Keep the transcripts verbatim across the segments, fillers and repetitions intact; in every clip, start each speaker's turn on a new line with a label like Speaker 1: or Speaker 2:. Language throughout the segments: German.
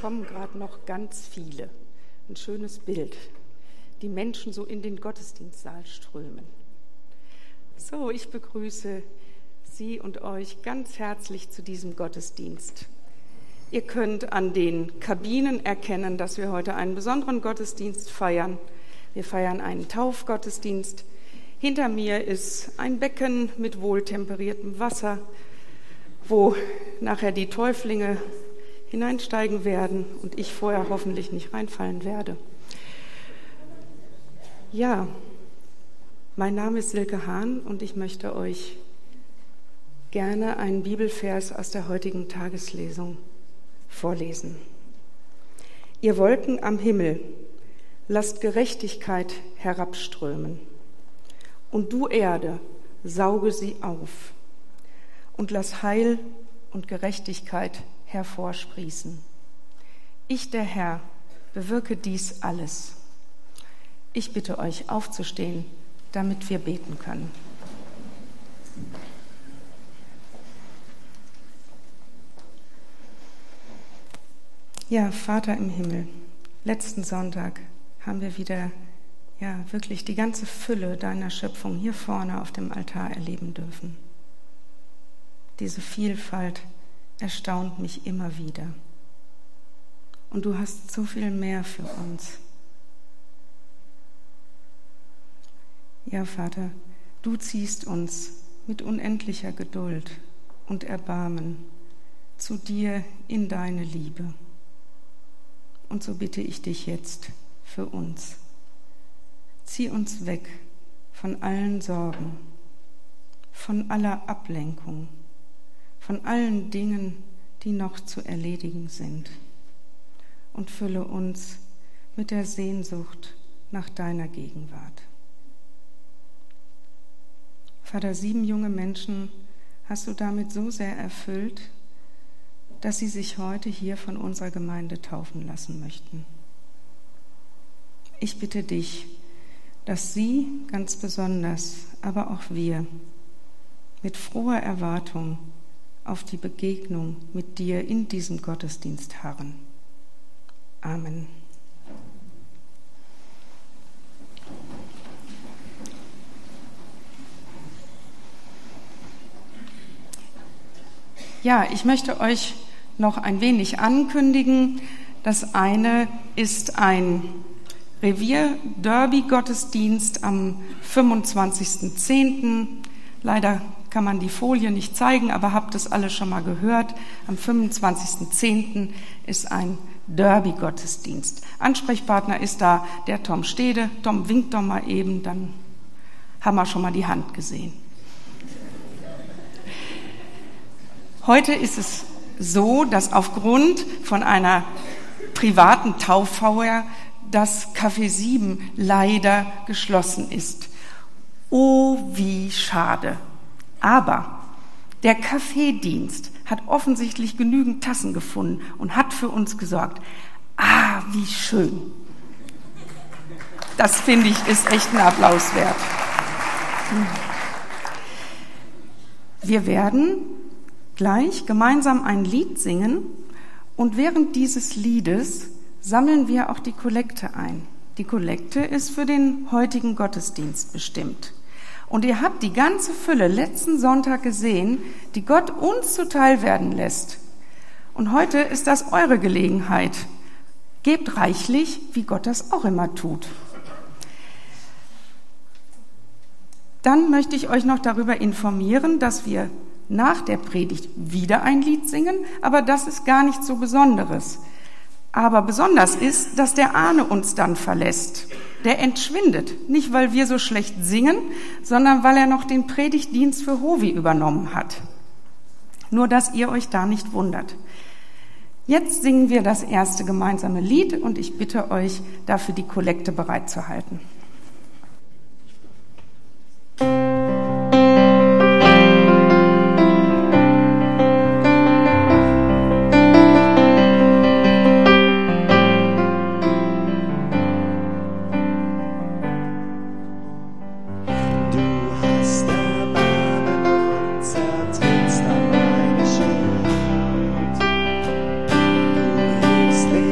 Speaker 1: kommen gerade noch ganz viele. Ein schönes Bild. Die Menschen so in den Gottesdienstsaal strömen. So, ich begrüße Sie und euch ganz herzlich zu diesem Gottesdienst. Ihr könnt an den Kabinen erkennen, dass wir heute einen besonderen Gottesdienst feiern. Wir feiern einen Taufgottesdienst. Hinter mir ist ein Becken mit wohltemperiertem Wasser, wo nachher die Täuflinge hineinsteigen werden und ich vorher hoffentlich nicht reinfallen werde. Ja, mein Name ist Silke Hahn und ich möchte euch gerne einen Bibelvers aus der heutigen Tageslesung vorlesen. Ihr Wolken am Himmel, lasst Gerechtigkeit herabströmen. Und du Erde, sauge sie auf und lass Heil und Gerechtigkeit hervorsprießen. Ich, der Herr, bewirke dies alles. Ich bitte euch aufzustehen, damit wir beten können. Ja, Vater im Himmel, letzten Sonntag haben wir wieder ja wirklich die ganze Fülle deiner Schöpfung hier vorne auf dem Altar erleben dürfen. Diese Vielfalt erstaunt mich immer wieder. Und du hast so viel mehr für uns. Ja, Vater, du ziehst uns mit unendlicher Geduld und Erbarmen zu dir in deine Liebe. Und so bitte ich dich jetzt für uns. Zieh uns weg von allen Sorgen, von aller Ablenkung, von allen Dingen, die noch zu erledigen sind, und fülle uns mit der Sehnsucht nach deiner Gegenwart. Vater, sieben junge Menschen hast du damit so sehr erfüllt, dass sie sich heute hier von unserer Gemeinde taufen lassen möchten. Ich bitte dich, dass sie ganz besonders, aber auch wir, mit froher Erwartung auf die Begegnung mit dir in diesem Gottesdienst harren. Amen. Ja, ich möchte euch noch ein wenig ankündigen. Das eine ist ein Revier-Derby-Gottesdienst am fünfundzwanzigsten zehnten Leider kann man die Folie nicht zeigen, aber habt es alle schon mal gehört. Am fünfundzwanzigsten zehnten ist ein Derby-Gottesdienst. Ansprechpartner ist da der Tom Stede. Tom, winkt doch mal eben, dann haben wir schon mal die Hand gesehen. Heute ist es so, dass aufgrund von einer privaten Tauffeier das Café sieben leider geschlossen ist. Oh, wie schade. Aber der Kaffeedienst hat offensichtlich genügend Tassen gefunden und hat für uns gesorgt. Ah, wie schön. Das finde ich ist echt ein Applaus wert. Wir werden gleich gemeinsam ein Lied singen und während dieses Liedes sammeln wir auch die Kollekte ein. Die Kollekte ist für den heutigen Gottesdienst bestimmt. Und ihr habt die ganze Fülle letzten Sonntag gesehen, die Gott uns zuteil werden lässt. Und heute ist das eure Gelegenheit. Gebt reichlich, wie Gott das auch immer tut. Dann möchte ich euch noch darüber informieren, dass wir nach der Predigt wieder ein Lied singen, aber das ist gar nichts so Besonderes. Aber besonders ist, dass der Arne uns dann verlässt. Der entschwindet, nicht weil wir so schlecht singen, sondern weil er noch den Predigtdienst für Hovi übernommen hat. Nur, dass ihr euch da nicht wundert. Jetzt singen wir das erste gemeinsame Lied und ich bitte euch, dafür die Kollekte bereitzuhalten.
Speaker 2: Stay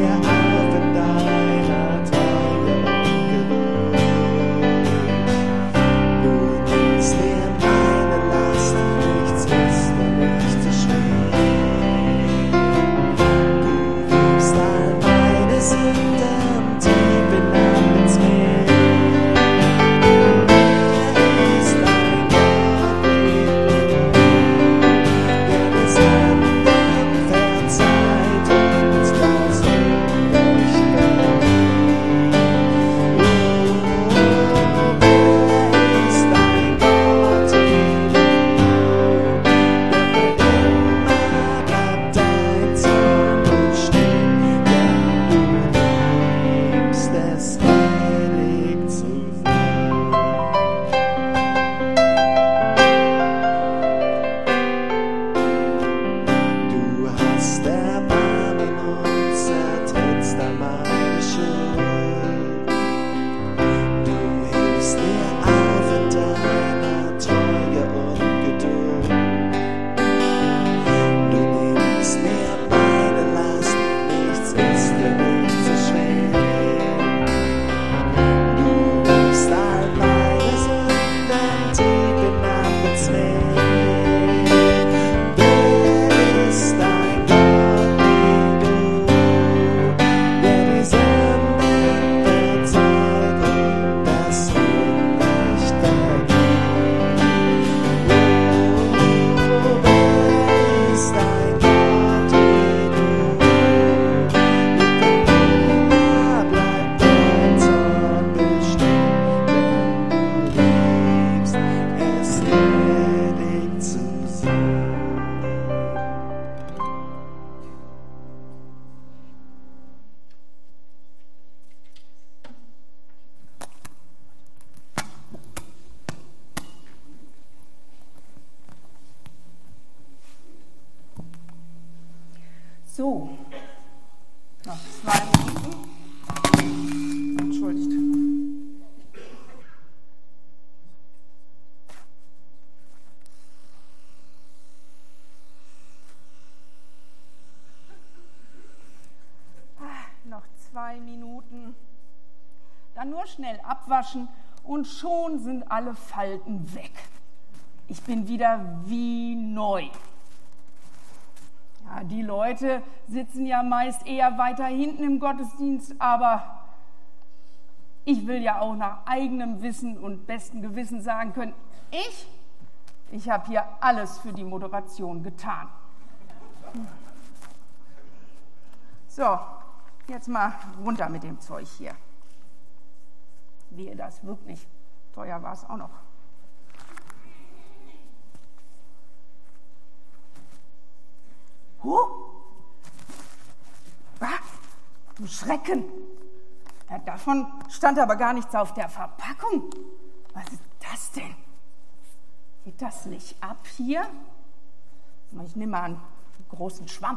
Speaker 2: So, noch zwei Minuten. Entschuldigt. Ah, noch zwei Minuten. Dann nur schnell abwaschen und schon sind alle Falten weg. Ich bin wieder wie neu. Ja, die Leute sitzen ja meist eher weiter hinten im Gottesdienst, aber ich will ja auch nach eigenem Wissen und bestem Gewissen sagen können, ich, ich habe hier alles für die Moderation getan. So, jetzt mal runter mit dem Zeug hier. Wehe, das wirkt nicht. Teuer war es auch noch. Huh? Ah, du Schrecken! Ja, davon stand aber gar nichts auf der Verpackung. Was ist das denn? Geht das nicht ab hier? Ich nehme mal einen großen Schwamm.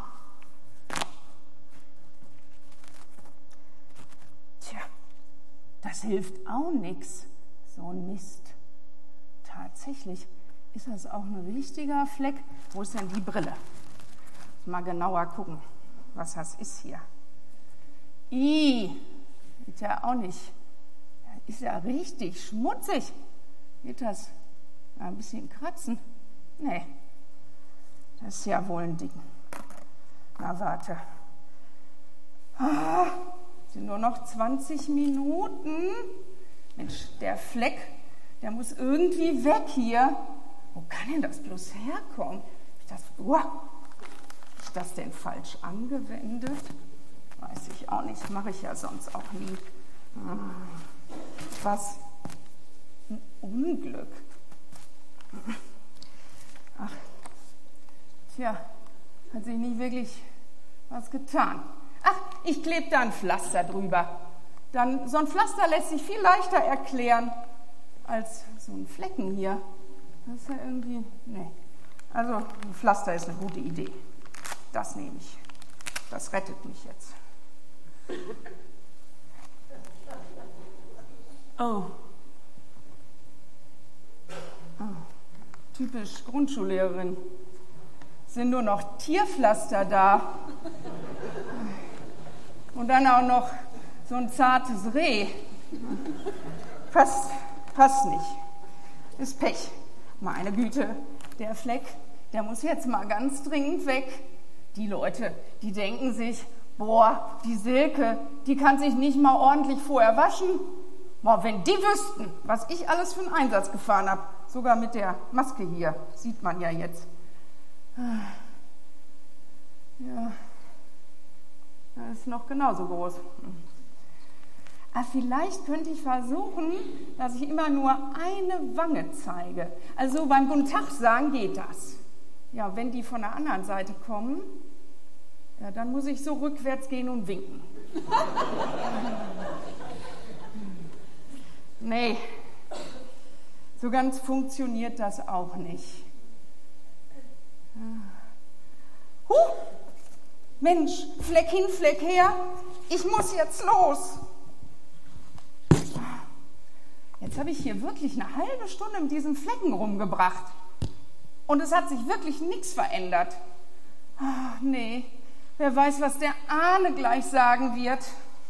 Speaker 2: Tja, das hilft auch nichts. So ein Mist. Tatsächlich ist das auch ein richtiger Fleck. Wo ist denn die Brille? Mal genauer gucken, was das ist hier. Ih, geht ja auch nicht. Ist ja richtig schmutzig. Geht das ein bisschen kratzen? Nee, das ist ja wohl ein Ding. Na, warte. Ah, sind nur noch zwanzig Minuten. Mensch, der Fleck, der muss irgendwie weg hier. Wo kann denn das bloß herkommen? Das, uh, ist das denn falsch angewendet? Weiß ich auch nicht, mache ich ja sonst auch nie. Was ein Unglück. Ach, tja, hat sich nicht wirklich was getan. Ach, ich klebe da ein Pflaster drüber. Dann, so ein Pflaster lässt sich viel leichter erklären als so ein Flecken hier. Das ist ja irgendwie, nee. Also ein Pflaster ist eine gute Idee. Das nehme ich. Das rettet mich jetzt. Oh. Oh. Typisch Grundschullehrerin. Sind nur noch Tierpflaster da. Und dann auch noch so ein zartes Reh. Passt, passt nicht. Ist Pech. Meine Güte, der Fleck, der muss jetzt mal ganz dringend weg. Die Leute, die denken sich, boah, die Silke, die kann sich nicht mal ordentlich vorher waschen. Boah, wenn die wüssten, was ich alles für einen Einsatz gefahren habe, sogar mit der Maske hier, sieht man ja jetzt. Ja, das ist noch genauso groß. Aber vielleicht könnte ich versuchen, dass ich immer nur eine Wange zeige. Also beim Guten Tag sagen geht das. Ja, wenn die von der anderen Seite kommen, ja, dann muss ich so rückwärts gehen und winken. Nee, so ganz funktioniert das auch nicht. Huh, Mensch, Fleck hin, Fleck her, ich muss jetzt los. Jetzt habe ich hier wirklich eine halbe Stunde mit diesen Flecken rumgebracht. Und es hat sich wirklich nichts verändert. Ach, nee, wer weiß, was der Arne gleich sagen wird.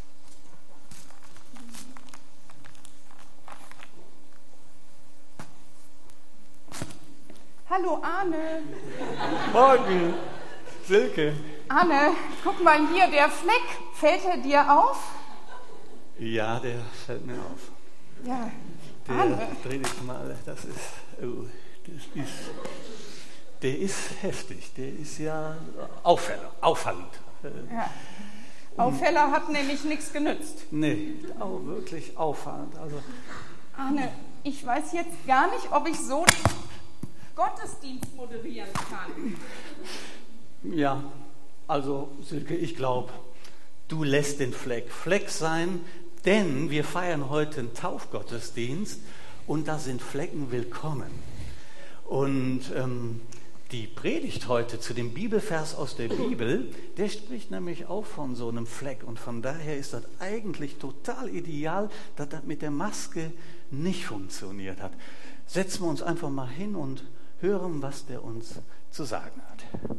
Speaker 2: Hallo Arne.
Speaker 3: Morgen, Silke.
Speaker 2: Arne, guck mal hier, der Fleck, fällt er dir auf?
Speaker 3: Ja, der fällt mir auf.
Speaker 2: Ja,
Speaker 3: Der,
Speaker 2: Arne.
Speaker 3: dreh dich mal, das ist, oh, das ist, der ist heftig, der ist ja auffällig, auffallend.
Speaker 2: Ja. Auffäller hat nämlich nichts genützt.
Speaker 3: Nee, auch wirklich auffallend. Also,
Speaker 2: Arne, ich weiß jetzt gar nicht, ob ich so den Gottesdienst moderieren kann.
Speaker 3: ja, also Silke, ich glaube, du lässt den Fleck Fleck sein, denn wir feiern heute einen Taufgottesdienst und da sind Flecken willkommen. Und ähm, Die Predigt heute zu dem Bibelvers aus der Bibel, der spricht nämlich auch von so einem Fleck. Und von daher ist das eigentlich total ideal, dass das mit der Maske nicht funktioniert hat. Setzen wir uns einfach mal hin und hören, was der uns zu sagen hat.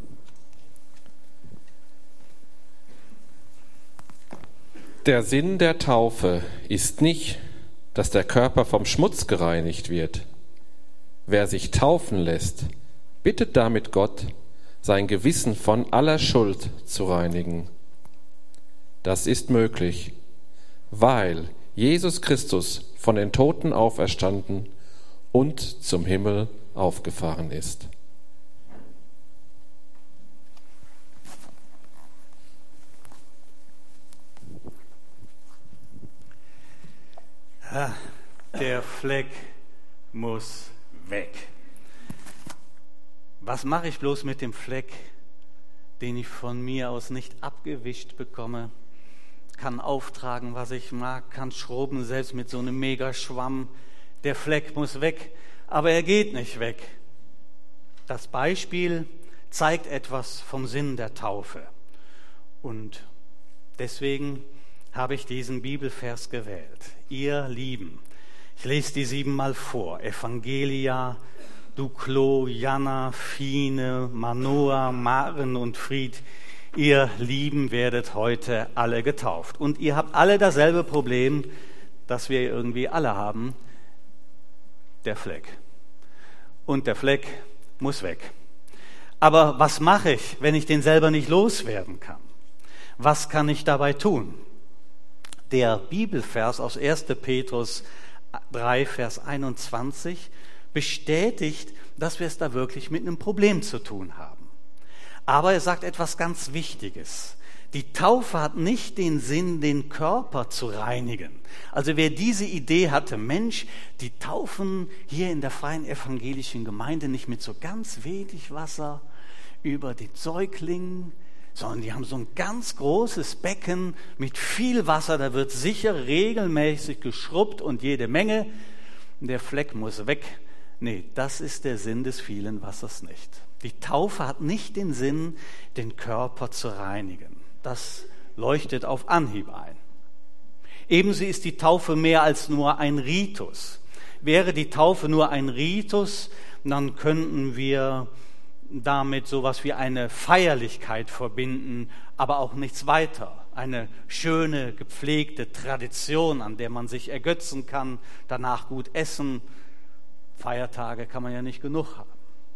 Speaker 4: Der Sinn der Taufe ist nicht, dass der Körper vom Schmutz gereinigt wird. Wer sich taufen lässt, bittet damit Gott, sein Gewissen von aller Schuld zu reinigen. Das ist möglich, weil Jesus Christus von den Toten auferstanden und zum Himmel aufgefahren ist.
Speaker 3: Ah, der Fleck muss weg. Was mache ich bloß mit dem Fleck, den ich von mir aus nicht abgewischt bekomme? Kann auftragen, was ich mag, kann schrubben, selbst mit so einem Megaschwamm. Der Fleck muss weg, aber er geht nicht weg. Das Beispiel zeigt etwas vom Sinn der Taufe. Und deswegen habe ich diesen Bibelvers gewählt. Ihr Lieben, ich lese die siebenmal vor. Evangelia, Duklo, Jana, Fine, Manoa, Maren und Fried, ihr Lieben werdet heute alle getauft. Und ihr habt alle dasselbe Problem, das wir irgendwie alle haben, der Fleck. Und der Fleck muss weg. Aber was mache ich, wenn ich den selber nicht loswerden kann? Was kann ich dabei tun? Der Bibelvers aus erster Petrus drei, Vers einundzwanzig bestätigt, dass wir es da wirklich mit einem Problem zu tun haben. Aber er sagt etwas ganz Wichtiges. Die Taufe hat nicht den Sinn, den Körper zu reinigen. Also wer diese Idee hatte, Mensch, die taufen hier in der Freien Evangelischen Gemeinde nicht mit so ganz wenig Wasser über den Säugling, sondern die haben so ein ganz großes Becken mit viel Wasser, da wird sicher regelmäßig geschrubbt und jede Menge. Der Fleck muss weg. Nee, das ist der Sinn des vielen Wassers nicht. Die Taufe hat nicht den Sinn, den Körper zu reinigen. Das leuchtet auf Anhieb ein. Ebenso ist die Taufe mehr als nur ein Ritus. Wäre die Taufe nur ein Ritus, dann könnten wir damit sowas wie eine Feierlichkeit verbinden, aber auch nichts weiter. Eine schöne, gepflegte Tradition, an der man sich ergötzen kann, danach gut essen. Feiertage kann man ja nicht genug haben.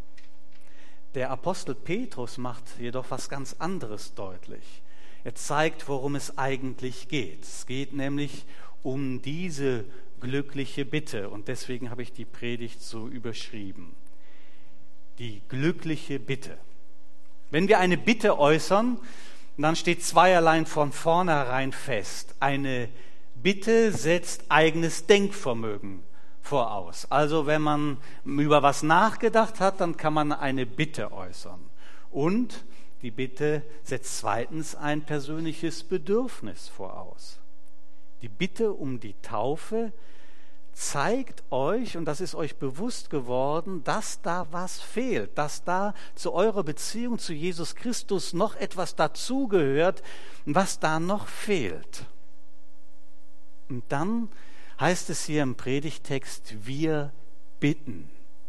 Speaker 3: Der Apostel Petrus macht jedoch was ganz anderes deutlich. Er zeigt, worum es eigentlich geht. Es geht nämlich um diese glückliche Bitte und deswegen habe ich die Predigt so überschrieben. Die glückliche Bitte. Wenn wir eine Bitte äußern, dann steht zweierlei von vornherein fest. Eine Bitte setzt eigenes Denkvermögen voraus. Also wenn man über was nachgedacht hat, dann kann man eine Bitte äußern. Und die Bitte setzt zweitens ein persönliches Bedürfnis voraus. Die Bitte um die Taufe zeigt euch, und das ist euch bewusst geworden, dass da was fehlt, dass da zu eurer Beziehung zu Jesus Christus noch etwas dazugehört, was da noch fehlt. Und dann heißt es hier im Predigtext, wir bitten.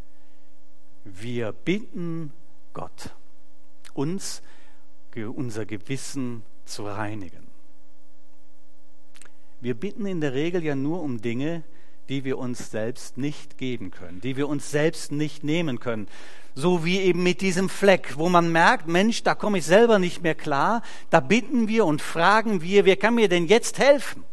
Speaker 3: Wir bitten Gott, uns, unser Gewissen zu reinigen. Wir bitten in der Regel ja nur um Dinge, die wir uns selbst nicht geben können, die wir uns selbst nicht nehmen können. So wie eben mit diesem Fleck, wo man merkt, Mensch, da komme ich selber nicht mehr klar. Da bitten wir und fragen wir, wer kann mir denn jetzt helfen?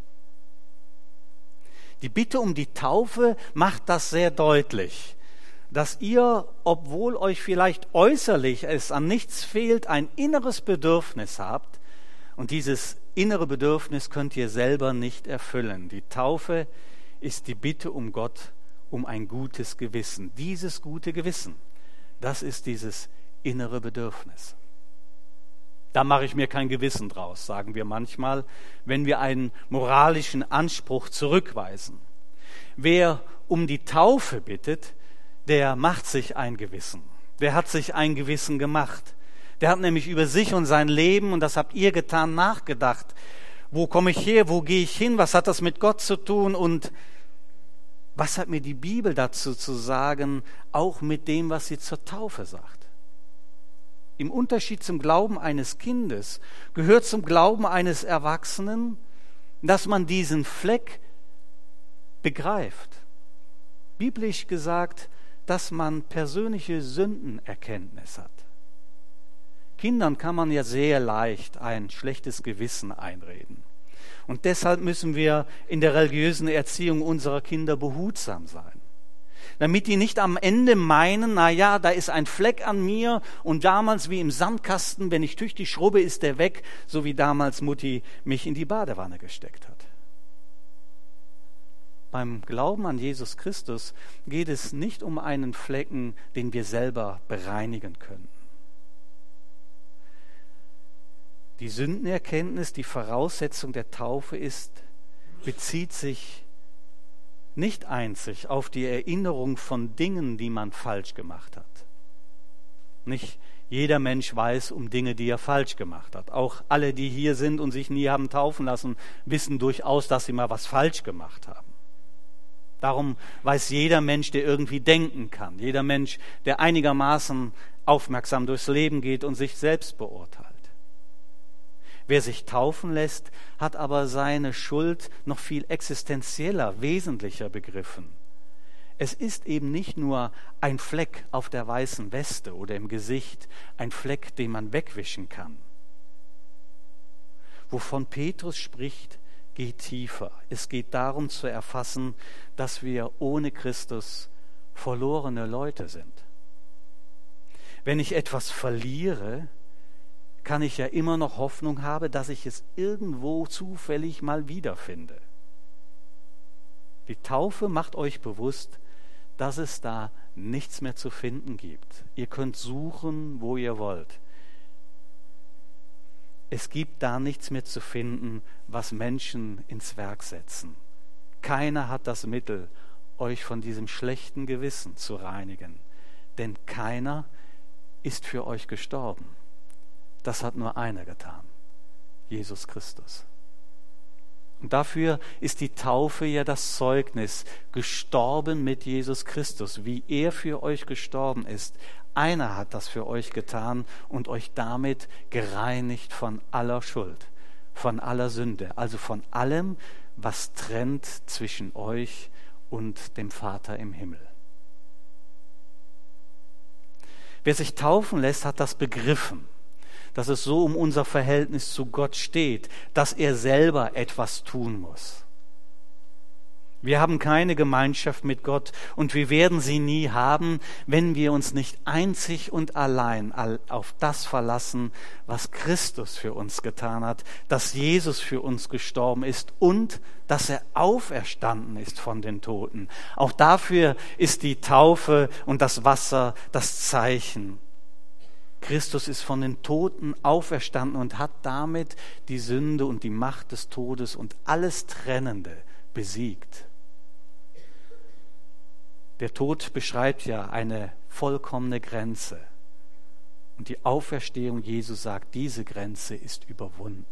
Speaker 3: Die Bitte um die Taufe macht das sehr deutlich, dass ihr, obwohl euch vielleicht äußerlich es an nichts fehlt, ein inneres Bedürfnis habt und dieses innere Bedürfnis könnt ihr selber nicht erfüllen. Die Taufe ist die Bitte um Gott um ein gutes Gewissen. Dieses gute Gewissen, das ist dieses innere Bedürfnis. Da mache ich mir kein Gewissen draus, sagen wir manchmal, wenn wir einen moralischen Anspruch zurückweisen. Wer um die Taufe bittet, der macht sich ein Gewissen. Der hat sich ein Gewissen gemacht. Der hat nämlich über sich und sein Leben, und das habt ihr getan, nachgedacht. Wo komme ich her? Wo gehe ich hin? Was hat das mit Gott zu tun? Und was hat mir die Bibel dazu zu sagen, auch mit dem, was sie zur Taufe sagt? Im Unterschied zum Glauben eines Kindes gehört zum Glauben eines Erwachsenen, dass man diesen Fleck begreift. Biblisch gesagt, dass man persönliche Sündenerkenntnis hat. Kindern kann man ja sehr leicht ein schlechtes Gewissen einreden. Und deshalb müssen wir in der religiösen Erziehung unserer Kinder behutsam sein. Damit die nicht am Ende meinen, na ja, da ist ein Fleck an mir und damals wie im Sandkasten, wenn ich tüchtig schrubbe, ist der weg, so wie damals Mutti mich in die Badewanne gesteckt hat. Beim Glauben an Jesus Christus geht es nicht um einen Flecken, den wir selber bereinigen können. Die Sündenerkenntnis, die Voraussetzung der Taufe ist, bezieht sich nicht einzig auf die Erinnerung von Dingen, die man falsch gemacht hat. Nicht jeder Mensch weiß um Dinge, die er falsch gemacht hat. Auch alle, die hier sind und sich nie haben taufen lassen, wissen durchaus, dass sie mal was falsch gemacht haben. Darum weiß jeder Mensch, der irgendwie denken kann, jeder Mensch, der einigermaßen aufmerksam durchs Leben geht und sich selbst beurteilt. Wer sich taufen lässt, hat aber seine Schuld noch viel existenzieller, wesentlicher begriffen. Es ist eben nicht nur ein Fleck auf der weißen Weste oder im Gesicht, ein Fleck, den man wegwischen kann. Wovon Petrus spricht, geht tiefer. Es geht darum zu erfassen, dass wir ohne Christus verlorene Leute sind. Wenn ich etwas verliere, kann ich ja immer noch Hoffnung haben, dass ich es irgendwo zufällig mal wiederfinde. Die Taufe macht euch bewusst, dass es da nichts mehr zu finden gibt. Ihr könnt suchen, wo ihr wollt. Es gibt da nichts mehr zu finden, was Menschen ins Werk setzen. Keiner hat das Mittel, euch von diesem schlechten Gewissen zu reinigen. Denn keiner ist für euch gestorben. Das hat nur einer getan, Jesus Christus. Und dafür ist die Taufe ja das Zeugnis, gestorben mit Jesus Christus, wie er für euch gestorben ist. Einer hat das für euch getan und euch damit gereinigt von aller Schuld, von aller Sünde, also von allem, was trennt zwischen euch und dem Vater im Himmel. Wer sich taufen lässt, hat das begriffen, dass es so um unser Verhältnis zu Gott steht, dass er selber etwas tun muss. Wir haben keine Gemeinschaft mit Gott und wir werden sie nie haben, wenn wir uns nicht einzig und allein auf das verlassen, was Christus für uns getan hat, dass Jesus für uns gestorben ist und dass er auferstanden ist von den Toten. Auch dafür ist die Taufe und das Wasser das Zeichen. Christus ist von den Toten auferstanden und hat damit die Sünde und die Macht des Todes und alles Trennende besiegt. Der Tod beschreibt ja eine vollkommene Grenze. Und die Auferstehung Jesu sagt, diese Grenze ist überwunden.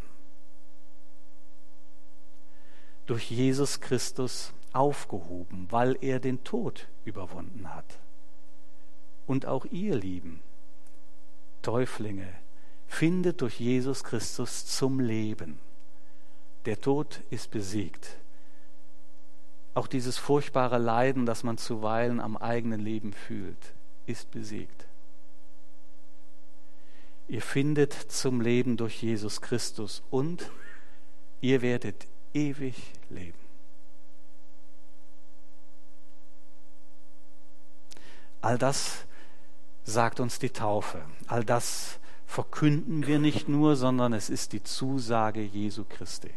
Speaker 3: Durch Jesus Christus aufgehoben, weil er den Tod überwunden hat. Und auch ihr Lieben, Täuflinge, findet durch Jesus Christus zum Leben. Der Tod ist besiegt. Auch dieses furchtbare Leiden, das man zuweilen am eigenen Leben fühlt, ist besiegt. Ihr findet zum Leben durch Jesus Christus und ihr werdet ewig leben. All das sagt uns die Taufe. All das verkünden wir nicht nur, sondern es ist die Zusage Jesu Christi.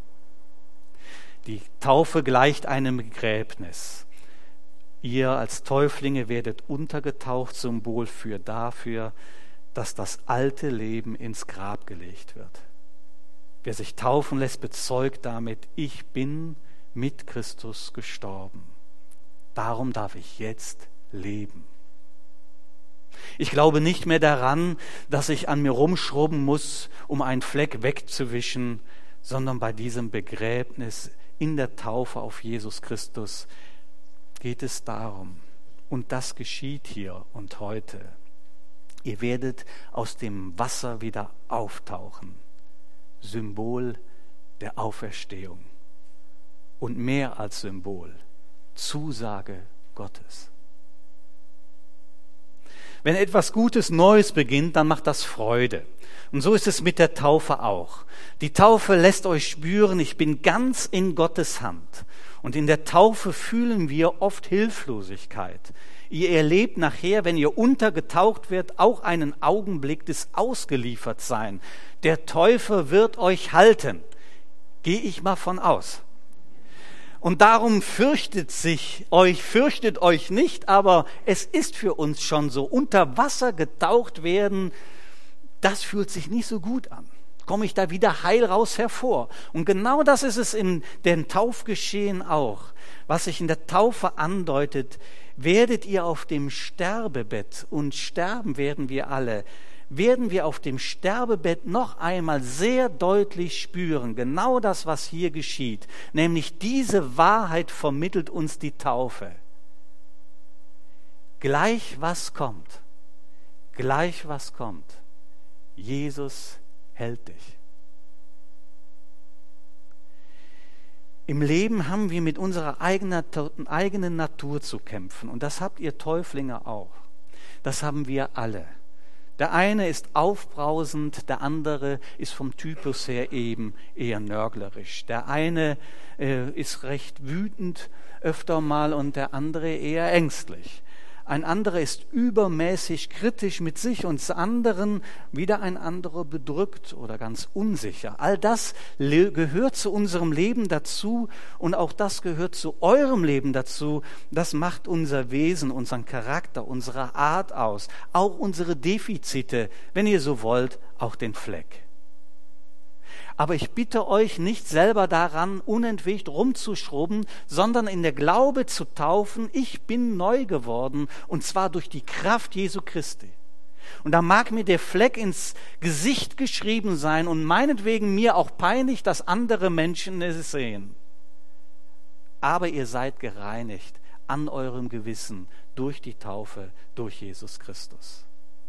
Speaker 3: Die Taufe gleicht einem Begräbnis. Ihr als Täuflinge werdet untergetaucht, Symbol für dafür, dass das alte Leben ins Grab gelegt wird. Wer sich taufen lässt, bezeugt damit, ich bin mit Christus gestorben. Darum darf ich jetzt leben. Ich glaube nicht mehr daran, dass ich an mir rumschrubben muss, um einen Fleck wegzuwischen, sondern bei diesem Begräbnis in der Taufe auf Jesus Christus geht es darum. Und das geschieht hier und heute. Ihr werdet aus dem Wasser wieder auftauchen. Symbol der Auferstehung. Und mehr als Symbol, Zusage Gottes. Wenn etwas Gutes, Neues beginnt, dann macht das Freude. Und so ist es mit der Taufe auch. Die Taufe lässt euch spüren, ich bin ganz in Gottes Hand. Und in der Taufe fühlen wir oft Hilflosigkeit. Ihr erlebt nachher, wenn ihr untergetaucht werdet, auch einen Augenblick des Ausgeliefertsein. Der Täufer wird euch halten. Gehe ich mal von aus. Und darum fürchtet sich euch, fürchtet euch nicht, aber es ist für uns schon so. Unter Wasser getaucht werden, das fühlt sich nicht so gut an. Komme ich da wieder heil raus hervor? Und genau das ist es in dem Taufgeschehen auch. Was sich in der Taufe andeutet, werdet ihr auf dem Sterbebett, und sterben werden wir alle, werden wir auf dem Sterbebett noch einmal sehr deutlich spüren, genau das, was hier geschieht, nämlich diese Wahrheit vermittelt uns die Taufe. Gleich was kommt, gleich was kommt, Jesus hält dich. Im Leben haben wir mit unserer eigenen Natur zu kämpfen, und das habt ihr Täuflinge auch. Das haben wir alle. Der eine ist aufbrausend, der andere ist vom Typus her eben eher nörglerisch. Der eine äh, ist recht wütend öfter mal und der andere eher ängstlich. Ein anderer ist übermäßig kritisch mit sich und des anderen wieder ein anderer bedrückt oder ganz unsicher. All das le- gehört zu unserem Leben dazu und auch das gehört zu eurem Leben dazu. Das macht unser Wesen, unseren Charakter, unsere Art aus, auch unsere Defizite, wenn ihr so wollt, auch den Fleck. Aber ich bitte euch nicht selber daran, unentwegt rumzuschrubben, sondern in der Glaube zu taufen, ich bin neu geworden, und zwar durch die Kraft Jesu Christi. Und da mag mir der Fleck ins Gesicht geschrieben sein und meinetwegen mir auch peinlich, dass andere Menschen es sehen. Aber ihr seid gereinigt an eurem Gewissen durch die Taufe, durch Jesus Christus.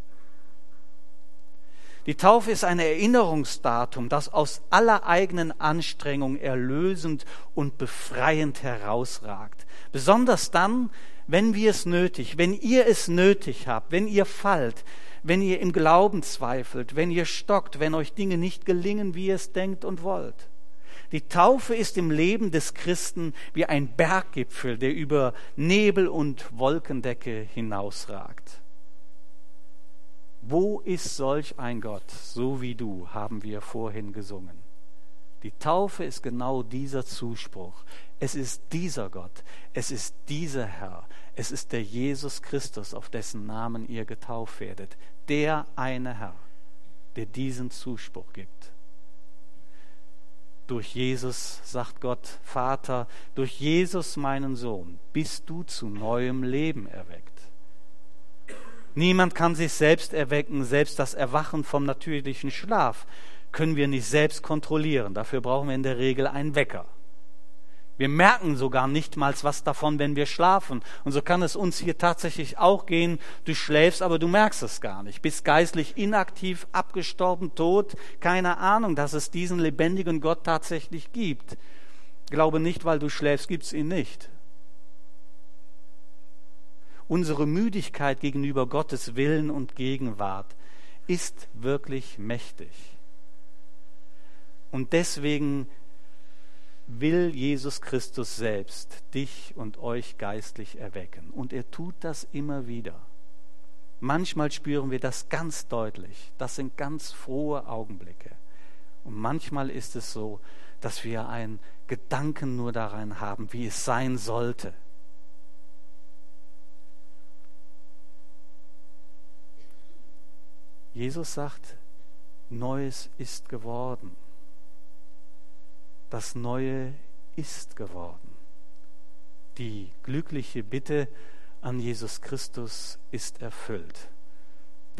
Speaker 3: Die Taufe ist ein Erinnerungsdatum, das aus aller eigenen Anstrengung erlösend und befreiend herausragt. Besonders dann, wenn wir es nötig, wenn ihr es nötig habt, wenn ihr fallt, wenn ihr im Glauben zweifelt, wenn ihr stockt, wenn euch Dinge nicht gelingen, wie ihr es denkt und wollt. Die Taufe ist im Leben des Christen wie ein Berggipfel, der über Nebel und Wolkendecke hinausragt. Wo ist solch ein Gott, so wie du, haben wir vorhin gesungen. Die Taufe ist genau dieser Zuspruch. Es ist dieser Gott, es ist dieser Herr, es ist der Jesus Christus, auf dessen Namen ihr getauft werdet. Der eine Herr, der diesen Zuspruch gibt. Durch Jesus, sagt Gott, Vater, durch Jesus, meinen Sohn, bist du zu neuem Leben erweckt. Niemand kann sich selbst erwecken, selbst das Erwachen vom natürlichen Schlaf können wir nicht selbst kontrollieren. Dafür brauchen wir in der Regel einen Wecker. Wir merken sogar nicht mal was davon, wenn wir schlafen. Und so kann es uns hier tatsächlich auch gehen. Du schläfst, aber du merkst es gar nicht. Bist geistlich inaktiv, abgestorben, tot. Keine Ahnung, dass es diesen lebendigen Gott tatsächlich gibt. Glaube nicht, weil du schläfst, gibt es ihn nicht. Unsere Müdigkeit gegenüber Gottes Willen und Gegenwart ist wirklich mächtig. Und deswegen will Jesus Christus selbst dich und euch geistlich erwecken. Und er tut das immer wieder. Manchmal spüren wir das ganz deutlich. Das sind ganz frohe Augenblicke. Und manchmal ist es so, dass wir einen Gedanken nur daran haben, wie es sein sollte. Jesus sagt, Neues ist geworden. Das Neue ist geworden. Die glückliche Bitte an Jesus Christus ist erfüllt.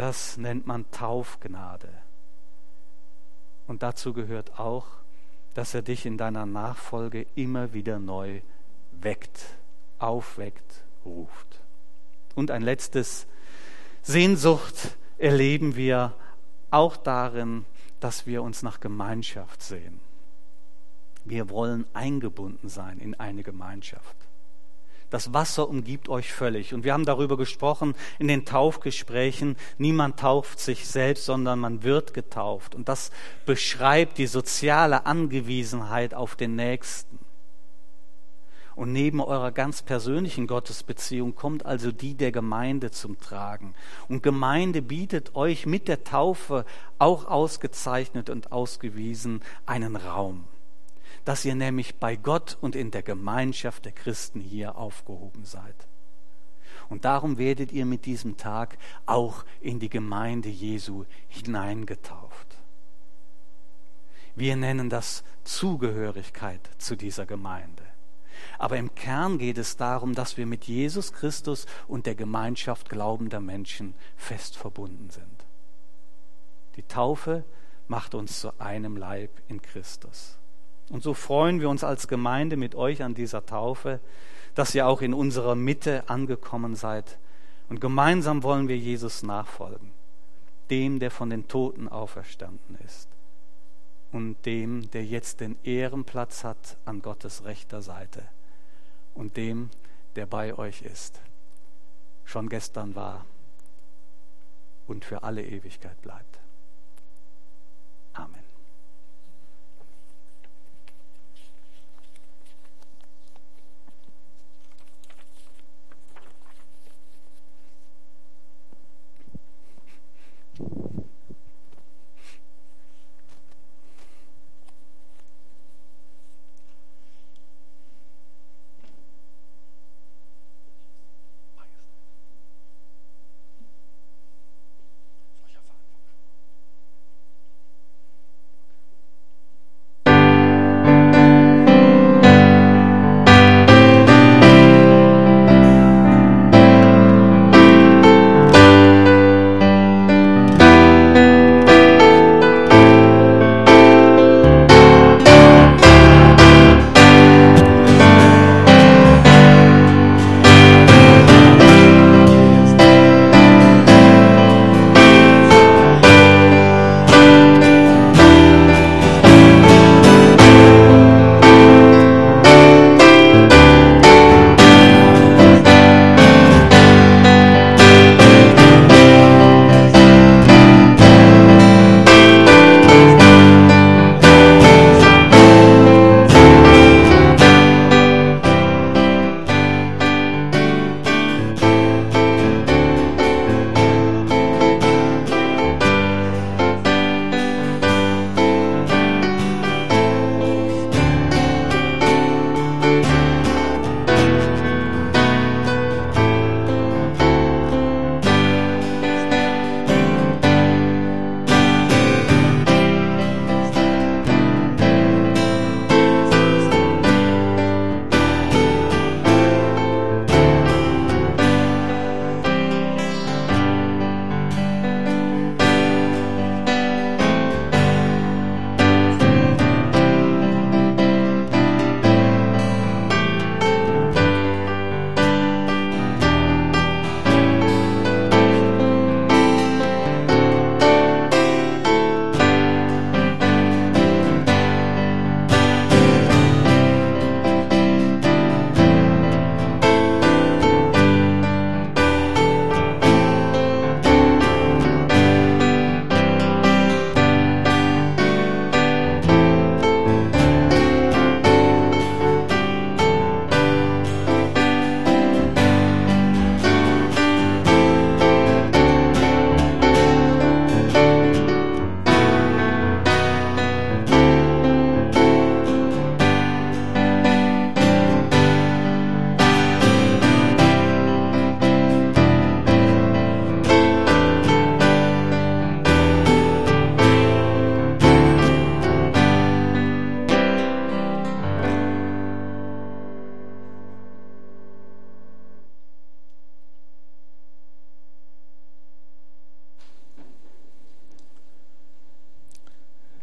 Speaker 3: Das nennt man Taufgnade. Und dazu gehört auch, dass er dich in deiner Nachfolge immer wieder neu weckt, aufweckt, ruft. Und ein letztes: Sehnsucht erleben wir auch darin, dass wir uns nach Gemeinschaft sehen. Wir wollen eingebunden sein in eine Gemeinschaft. Das Wasser umgibt euch völlig. Und wir haben darüber gesprochen in den Taufgesprächen. Niemand tauft sich selbst, sondern man wird getauft. Und das beschreibt die soziale Angewiesenheit auf den Nächsten. Und neben eurer ganz persönlichen Gottesbeziehung kommt also die der Gemeinde zum Tragen. Und Gemeinde bietet euch mit der Taufe auch ausgezeichnet und ausgewiesen einen Raum, dass ihr nämlich bei Gott und in der Gemeinschaft der Christen hier aufgehoben seid. Und darum werdet ihr mit diesem Tag auch in die Gemeinde Jesu hineingetauft. Wir nennen das Zugehörigkeit zu dieser Gemeinde. Aber im Kern geht es darum, dass wir mit Jesus Christus und der Gemeinschaft glaubender Menschen fest verbunden sind. Die Taufe macht uns zu einem Leib in Christus. Und so freuen wir uns als Gemeinde mit euch an dieser Taufe, dass ihr auch in unserer Mitte angekommen seid. Und gemeinsam wollen wir Jesus nachfolgen, dem, der von den Toten auferstanden ist und dem, der jetzt den Ehrenplatz hat an Gottes rechter Seite und dem, der bei euch ist, schon gestern war und für alle Ewigkeit bleibt. Amen.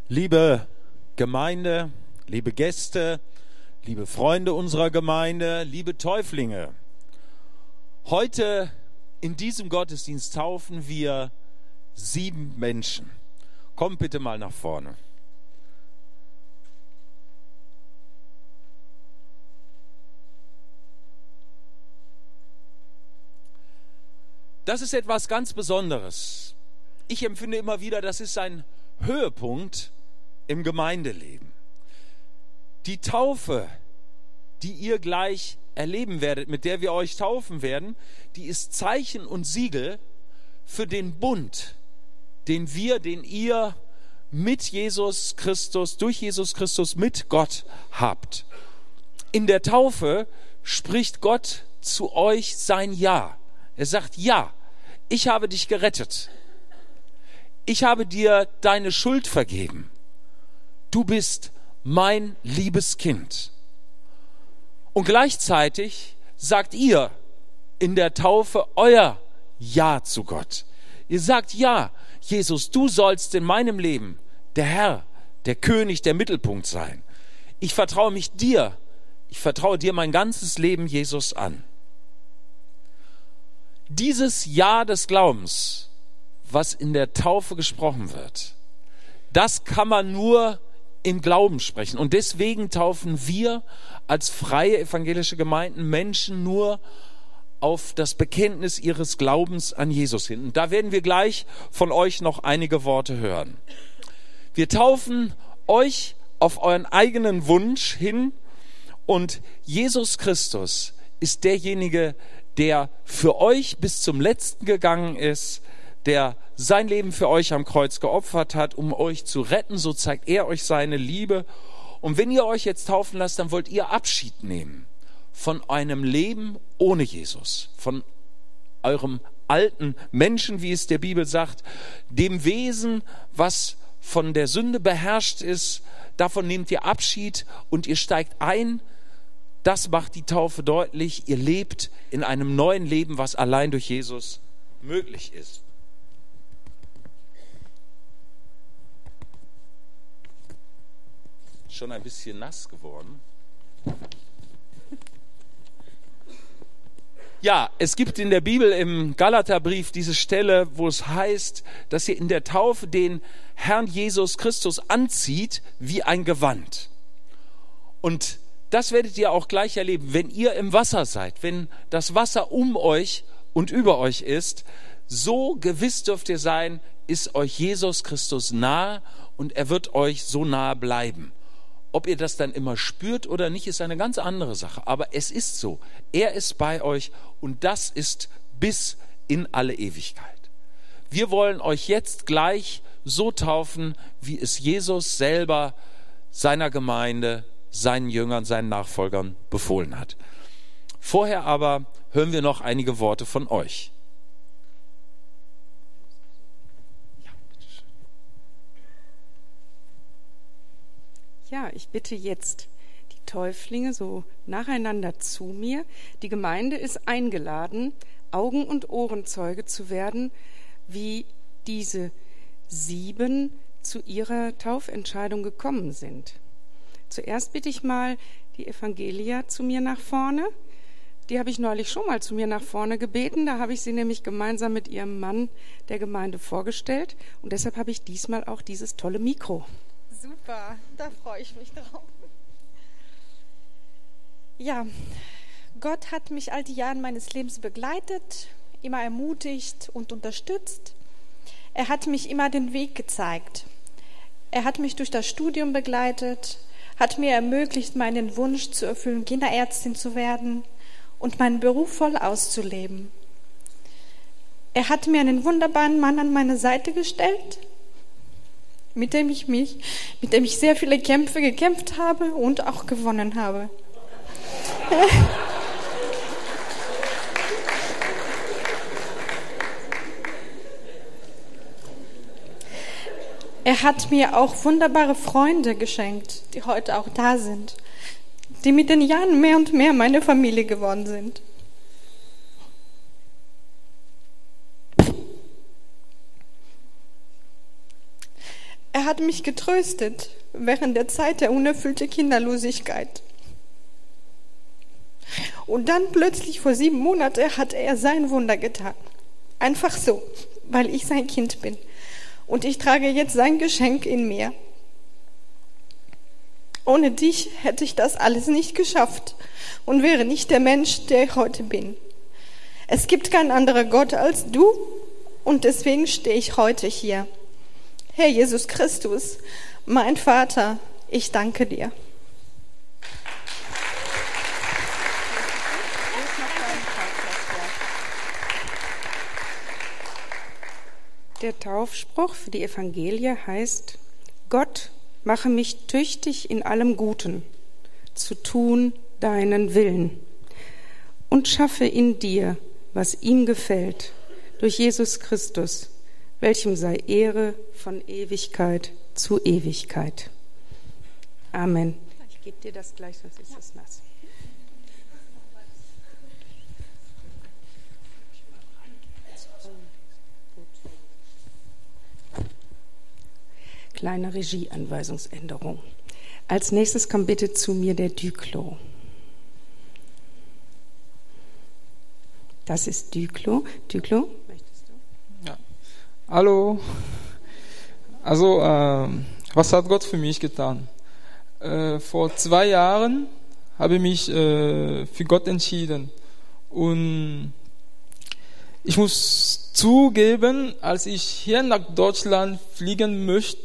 Speaker 5: Liebe Gemeinde, liebe Gäste, liebe Freunde unserer Gemeinde, liebe Täuflinge, heute in diesem Gottesdienst taufen wir sieben Menschen. Kommt bitte mal nach vorne. Das ist etwas ganz Besonderes. Ich empfinde immer wieder, das ist ein Höhepunkt im Gemeindeleben. Die Taufe, die ihr gleich erleben werdet, mit der wir euch taufen werden, die ist Zeichen und Siegel für den Bund, den wir, den ihr mit Jesus Christus, durch Jesus Christus mit Gott habt. In der Taufe spricht Gott zu euch sein Ja. Er sagt, ja, ich habe dich gerettet. Ich habe dir deine Schuld vergeben. Du bist mein liebes Kind. Und gleichzeitig sagt ihr in der Taufe euer Ja zu Gott. Ihr sagt, ja, Jesus, du sollst in meinem Leben der Herr, der König, der Mittelpunkt sein. Ich vertraue mich dir. Ich vertraue dir mein ganzes Leben, Jesus, an. Dieses Ja des Glaubens, was in der Taufe gesprochen wird, das kann man nur im Glauben sprechen. Und deswegen taufen wir als freie evangelische Gemeinden Menschen nur auf das Bekenntnis ihres Glaubens an Jesus hin. Und da werden wir gleich von euch noch einige Worte hören. Wir taufen euch auf euren eigenen Wunsch hin und Jesus Christus ist derjenige, der für euch bis zum Letzten gegangen ist, der sein Leben für euch am Kreuz geopfert hat, um euch zu retten. So zeigt er euch seine Liebe. Und wenn ihr euch jetzt taufen lasst, dann wollt ihr Abschied nehmen von einem Leben ohne Jesus, von eurem alten Menschen, wie es der Bibel sagt, dem Wesen, was von der Sünde beherrscht ist. Davon nehmt ihr Abschied und ihr steigt ein. Das macht die Taufe deutlich. Ihr lebt in einem neuen Leben, was allein durch Jesus möglich ist. Schon ein bisschen nass geworden. Ja, es gibt in der Bibel im Galaterbrief diese Stelle, wo es heißt, dass ihr in der Taufe den Herrn Jesus Christus anzieht wie ein Gewand. Und das werdet ihr auch gleich erleben, wenn ihr im Wasser seid, wenn das Wasser um euch und über euch ist, so gewiss dürft ihr sein, ist euch Jesus Christus nahe und er wird euch so nahe bleiben. Ob ihr das dann immer spürt oder nicht, ist eine ganz andere Sache. Aber es ist so. Er ist bei euch und das ist bis in alle Ewigkeit. Wir wollen euch jetzt gleich so taufen, wie es Jesus selber seiner Gemeinde, seinen Jüngern, seinen Nachfolgern befohlen hat. Vorher aber hören wir noch einige Worte von euch.
Speaker 1: Ja, ich bitte jetzt die Täuflinge so nacheinander zu mir. Die Gemeinde ist eingeladen, Augen- und Ohrenzeuge zu werden, wie diese sieben zu ihrer Taufentscheidung gekommen sind. Zuerst bitte ich mal die Evangelia zu mir nach vorne. Die habe ich neulich schon mal zu mir nach vorne gebeten. Da habe ich sie nämlich gemeinsam mit ihrem Mann der Gemeinde vorgestellt. Und deshalb habe ich diesmal auch dieses tolle Mikro.
Speaker 6: Super, da freue ich mich drauf. Ja, Gott hat mich all die Jahre meines Lebens begleitet, immer ermutigt und unterstützt. Er hat mich immer den Weg gezeigt. Er hat mich durch das Studium begleitet, hat mir ermöglicht, meinen Wunsch zu erfüllen, Kinderärztin zu werden und meinen Beruf voll auszuleben. Er hat mir einen wunderbaren Mann an meine Seite gestellt, mit dem ich mich, mit dem ich sehr viele Kämpfe gekämpft habe und auch gewonnen habe. Er hat mir auch wunderbare Freunde geschenkt, die heute auch da sind, die mit den Jahren mehr und mehr meine Familie geworden sind. Er hat mich getröstet während der Zeit der unerfüllten Kinderlosigkeit. Und dann plötzlich vor sieben Monaten hat er sein Wunder getan. Einfach so, weil ich sein Kind bin. Und ich trage jetzt sein Geschenk in mir. Ohne dich hätte ich das alles nicht geschafft und wäre nicht der Mensch, der ich heute bin. Es gibt keinen anderen Gott als du und deswegen stehe ich heute hier. Herr Jesus Christus, mein Vater, ich danke dir.
Speaker 1: Der Taufspruch für die Evangelie heißt: Gott, mache mich tüchtig in allem Guten, zu tun deinen Willen und schaffe in dir, was ihm gefällt, durch Jesus Christus, welchem sei Ehre von Ewigkeit zu Ewigkeit. Amen. Ich gebe dir das gleich, sonst ist es nass. Kleine Regieanweisungsänderung. Als nächstes kommt bitte zu mir der Dyklo. Das ist Dyklo. Dyklo, möchtest du?
Speaker 7: Ja. Hallo. Also, äh, was hat Gott für mich getan? Äh, vor zwei Jahren habe ich mich äh, für Gott entschieden. Und ich muss zugeben, als ich hier nach Deutschland fliegen möchte,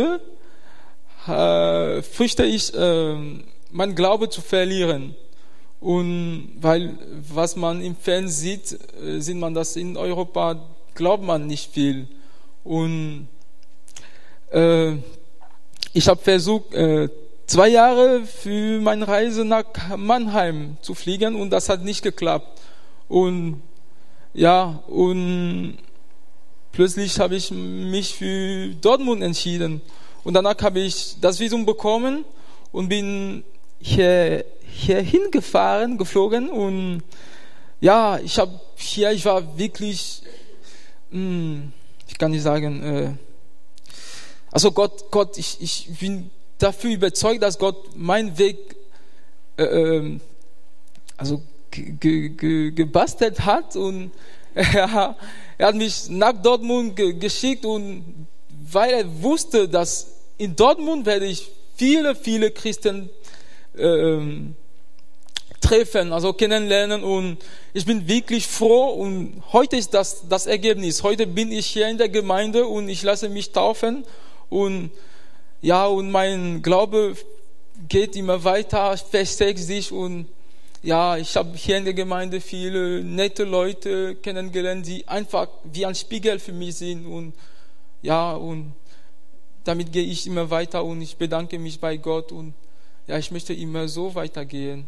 Speaker 7: äh, fürchte ich, äh, mein Glaube zu verlieren. Und weil, was man im Fernsehen sieht, äh, sieht man, dass in Europa glaubt man nicht viel. Und äh, ich habe versucht, äh, zwei Jahre für meine Reise nach Mannheim zu fliegen und das hat nicht geklappt. Und ja, und plötzlich habe ich mich für Dortmund entschieden. Und danach habe ich das Visum bekommen und bin hier, hier hingefahren, geflogen. Und ja, ich habe hier, ich war wirklich, mh, ich kann nicht sagen, äh, also Gott, Gott, ich, ich bin dafür überzeugt, dass Gott meinen Weg, äh, äh, also ge, ge, gebastelt hat und er, er hat mich nach Dortmund ge, geschickt und weil er wusste, dass in Dortmund werde ich viele, viele Christen äh, treffen, also kennenlernen und ich bin wirklich froh und heute ist das das Ergebnis. Heute bin ich hier in der Gemeinde und ich lasse mich taufen und ja, und mein Glaube geht immer weiter, verstärkt sich und ja, ich habe hier in der Gemeinde viele nette Leute kennengelernt, die einfach wie ein Spiegel für mich sind und ja, und damit gehe ich immer weiter und ich bedanke mich bei Gott und ja, ich möchte immer so weitergehen.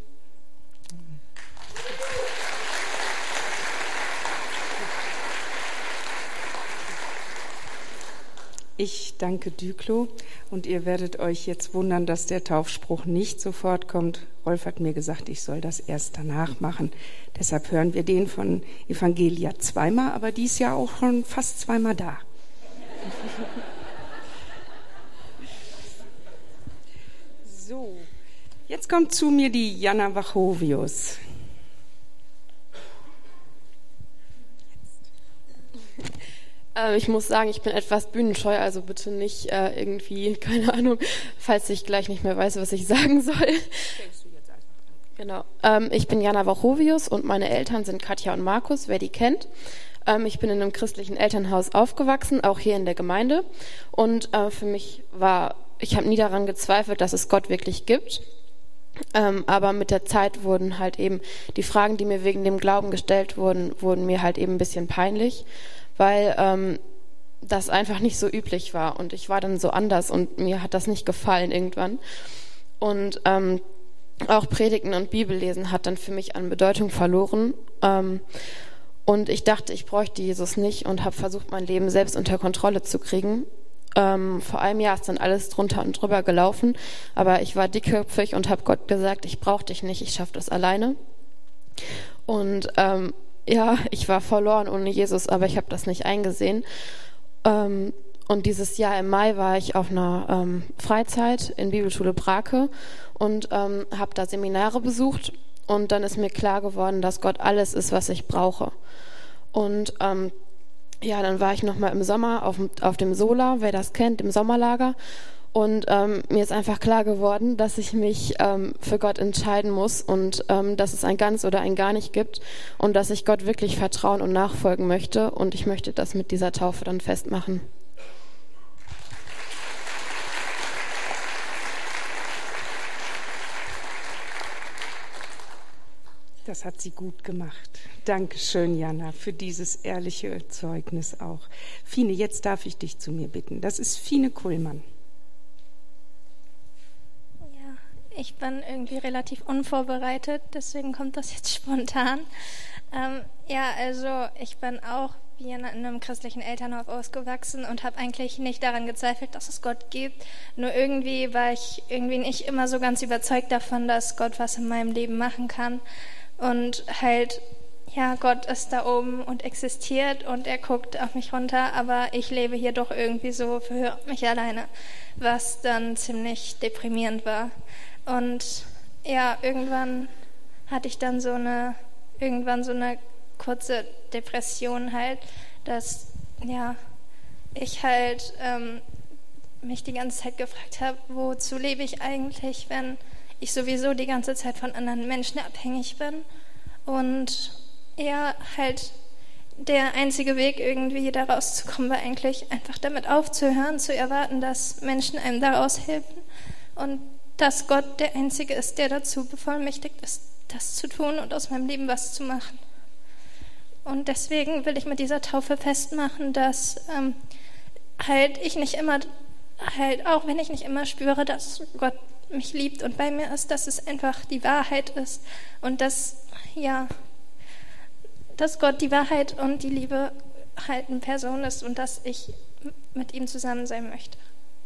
Speaker 1: Ich danke Dyklo und ihr werdet euch jetzt wundern, dass der Taufspruch nicht sofort kommt. Rolf hat mir gesagt, ich soll das erst danach machen. Deshalb hören wir den von Evangelia zweimal, aber die ist ja auch schon fast zweimal da. So, jetzt kommt zu mir die Jana Wachovius.
Speaker 8: Äh, ich muss sagen, ich bin etwas bühnenscheu, also bitte nicht äh, irgendwie, keine Ahnung, falls ich gleich nicht mehr weiß, was ich sagen soll.
Speaker 1: Fängst du jetzt einfach an.
Speaker 8: Genau. Ähm, ich bin Jana Wachovius und meine Eltern sind Katja und Markus, wer die kennt. Ähm, ich bin in einem christlichen Elternhaus aufgewachsen, auch hier in der Gemeinde. Und äh, für mich war, ich habe nie daran gezweifelt, dass es Gott wirklich gibt. Ähm, aber mit der Zeit wurden halt eben die Fragen, die mir wegen dem Glauben gestellt wurden, wurden mir halt eben ein bisschen peinlich, weil ähm, das einfach nicht so üblich war und ich war dann so anders und mir hat das nicht gefallen irgendwann. Und ähm, auch Predigen und Bibellesen hat dann für mich an Bedeutung verloren. Ähm, und ich dachte, ich bräuchte Jesus nicht und habe versucht, mein Leben selbst unter Kontrolle zu kriegen. Ähm, vor einem Jahr ist dann alles drunter und drüber gelaufen, aber ich war dickköpfig und habe Gott gesagt, ich brauche dich nicht, ich schaffe das alleine. Und ähm, ja, ich war verloren ohne Jesus, aber ich habe das nicht eingesehen. Ähm, und dieses Jahr im Mai war ich auf einer ähm, Freizeit in Bibelschule Brake und ähm, habe da Seminare besucht. Und dann ist mir klar geworden, dass Gott alles ist, was ich brauche. Und ähm, ja, dann war ich nochmal im Sommer auf, auf dem Sola, wer das kennt, im Sommerlager. Und ähm, mir ist einfach klar geworden, dass ich mich ähm, für Gott entscheiden muss und ähm, dass es ein Ganz oder ein Gar nicht gibt und dass ich Gott wirklich vertrauen und nachfolgen möchte. Und ich möchte das mit dieser Taufe dann festmachen.
Speaker 1: Das hat sie gut gemacht. Dankeschön, Jana, für dieses ehrliche Zeugnis auch. Fine, jetzt darf ich dich zu mir bitten. Das ist Fine Kuhlmann.
Speaker 9: Ja, ich bin irgendwie relativ unvorbereitet, deswegen kommt das jetzt spontan. Ähm, ja, also ich bin auch wie in einem christlichen Elternhaus aufgewachsen und habe eigentlich nicht daran gezweifelt, dass es Gott gibt. Nur irgendwie war ich irgendwie nicht immer so ganz überzeugt davon, dass Gott was in meinem Leben machen kann. Und halt, ja, Gott ist da oben und existiert und er guckt auf mich runter, aber ich lebe hier doch irgendwie so für mich alleine, was dann ziemlich deprimierend war. Und ja, irgendwann hatte ich dann so eine, irgendwann so eine kurze Depression halt, dass, ja, ich halt ähm, mich die ganze Zeit gefragt habe, wozu lebe ich eigentlich, wenn ich sowieso die ganze Zeit von anderen Menschen abhängig bin. Und ja, halt der einzige Weg irgendwie da rauszukommen war eigentlich einfach damit aufzuhören, zu erwarten, dass Menschen einem daraus helfen und dass Gott der Einzige ist, der dazu bevollmächtigt ist, das zu tun und aus meinem Leben was zu machen. Und deswegen will ich mit dieser Taufe festmachen, dass ähm, halt ich nicht immer, halt auch wenn ich nicht immer spüre, dass Gott mich liebt und bei mir ist, dass es einfach die Wahrheit ist und dass, ja, dass Gott die Wahrheit und die Liebe halt in Person ist und dass ich mit ihm zusammen sein möchte.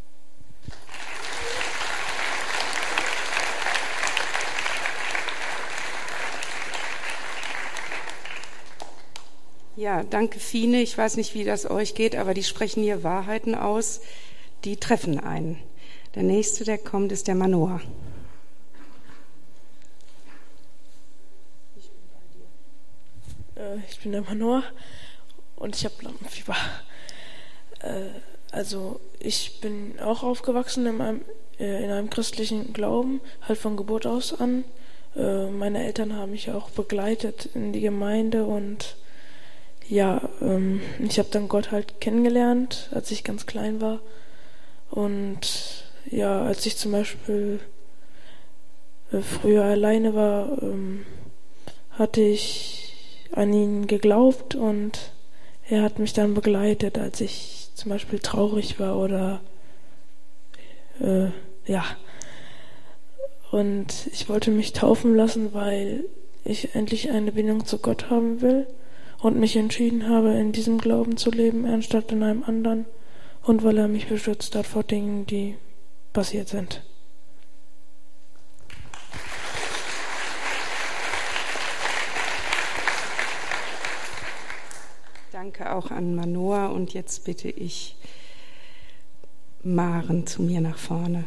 Speaker 1: Ja, danke Fine. Ich weiß nicht, wie das euch geht, aber die sprechen hier Wahrheiten aus, die treffen einen. Der nächste, der kommt, ist der Manoa.
Speaker 10: Ich bin der Manoa und ich habe Lampenfieber. Also ich bin auch aufgewachsen in einem, in einem christlichen Glauben, halt von Geburt aus an. Meine Eltern haben mich auch begleitet in die Gemeinde und ja, ich habe dann Gott halt kennengelernt, als ich ganz klein war. Und ja, als ich zum Beispiel äh, früher alleine war, ähm, hatte ich an ihn geglaubt und er hat mich dann begleitet, als ich zum Beispiel traurig war oder äh, ja. Und ich wollte mich taufen lassen, weil ich endlich eine Bindung zu Gott haben will und mich entschieden habe, in diesem Glauben zu leben, anstatt in einem anderen. Und weil er mich beschützt hat vor Dingen, die passiert sind.
Speaker 1: Danke auch an Manoa und jetzt bitte ich Maren zu mir nach vorne.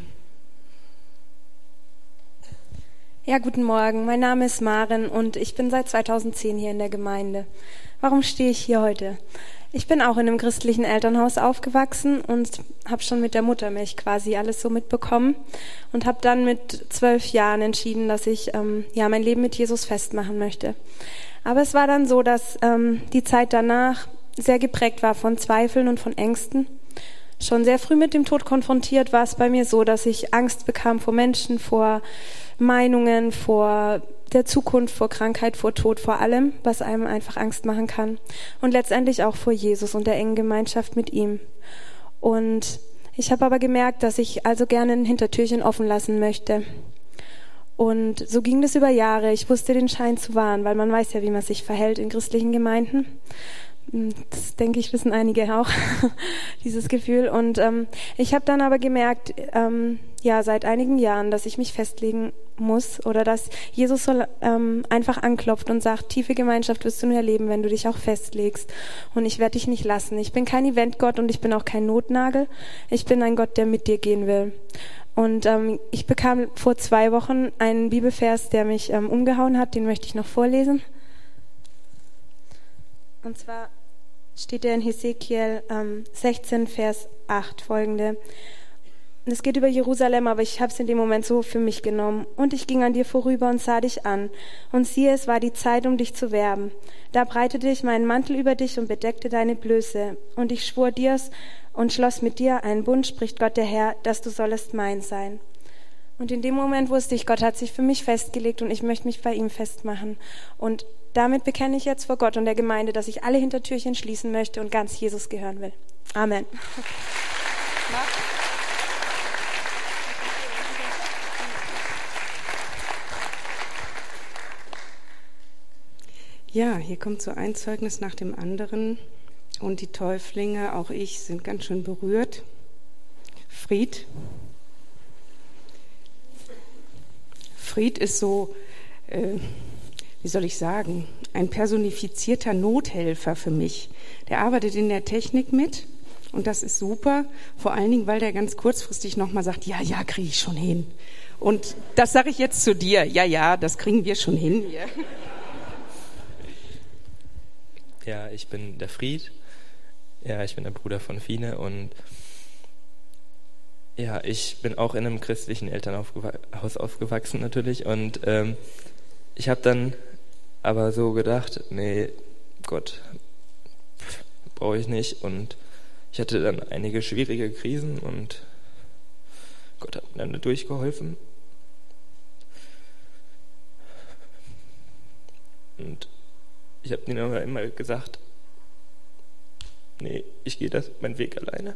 Speaker 11: Ja, guten Morgen. Mein Name ist Maren und ich bin seit zweitausendzehn hier in der Gemeinde. Warum stehe ich hier heute? Ich bin auch in einem christlichen Elternhaus aufgewachsen und habe schon mit der Muttermilch quasi alles so mitbekommen und habe dann mit zwölf Jahren entschieden, dass ich ähm, ja mein Leben mit Jesus festmachen möchte. Aber es war dann so, dass ähm, die Zeit danach sehr geprägt war von Zweifeln und von Ängsten. Schon sehr früh mit dem Tod konfrontiert war es bei mir so, dass ich Angst bekam vor Menschen, vor Meinungen, vor der Zukunft, vor Krankheit, vor Tod, vor allem, was einem einfach Angst machen kann. Und letztendlich auch vor Jesus und der engen Gemeinschaft mit ihm. Und ich habe aber gemerkt, dass ich also gerne ein Hintertürchen offen lassen möchte. Und so ging das über Jahre. Ich wusste den Schein zu wahren, weil man weiß ja, wie man sich verhält in christlichen Gemeinden. Das denke ich, wissen einige auch, dieses Gefühl. Und ähm, ich habe dann aber gemerkt, ähm, ja, seit einigen Jahren, dass ich mich festlegen muss oder dass Jesus so ähm, einfach anklopft und sagt, tiefe Gemeinschaft wirst du nur erleben, wenn du dich auch festlegst. Und ich werde dich nicht lassen. Ich bin kein Eventgott und ich bin auch kein Notnagel. Ich bin ein Gott, der mit dir gehen will. Und ähm, ich bekam vor zwei Wochen einen Bibelvers, der mich ähm, umgehauen hat. Den möchte ich noch vorlesen. Und zwar steht er in Hesekiel ähm, sechzehn, Vers acht, folgende. Und es geht über Jerusalem, aber ich habe es in dem Moment so für mich genommen. Und ich ging an dir vorüber und sah dich an. Und siehe, es war die Zeit, um dich zu werben. Da breitete ich meinen Mantel über dich und bedeckte deine Blöße. Und ich schwor dir's und schloss mit dir einen Bund, spricht Gott der Herr, dass du sollest mein sein. Und in dem Moment wusste ich, Gott hat sich für mich festgelegt und ich möchte mich bei ihm festmachen. Und damit bekenne ich jetzt vor Gott und der Gemeinde, dass ich alle Hintertürchen schließen möchte und ganz Jesus gehören will. Amen.
Speaker 1: Ja, hier kommt so ein Zeugnis nach dem anderen und die Täuflinge, auch ich, sind ganz schön berührt. Fried. Fried ist so, äh, wie soll ich sagen, ein personifizierter Nothelfer für mich. Der arbeitet in der Technik mit und das ist super, vor allen Dingen, weil der ganz kurzfristig nochmal sagt, ja, ja, kriege ich schon hin. Und das sage ich jetzt zu dir, ja, ja, das kriegen wir schon hin hier.
Speaker 12: Ja, ich bin der Fried. Ja, ich bin der Bruder von Fine und ja, ich bin auch in einem christlichen Elternhaus aufgewachsen natürlich und ähm, ich habe dann aber so gedacht, nee, Gott, brauche ich nicht und ich hatte dann einige schwierige Krisen und Gott hat mir dann durchgeholfen und ich habe ihnen aber immer gesagt, nee, ich gehe das meinen Weg alleine.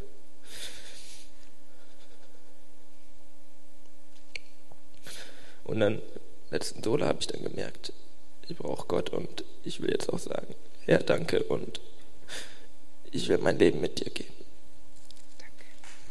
Speaker 12: Und dann, letzten Solo habe ich dann gemerkt, ich brauche Gott und ich will jetzt auch sagen, Herr, danke und ich will mein Leben mit dir gehen.
Speaker 1: Danke.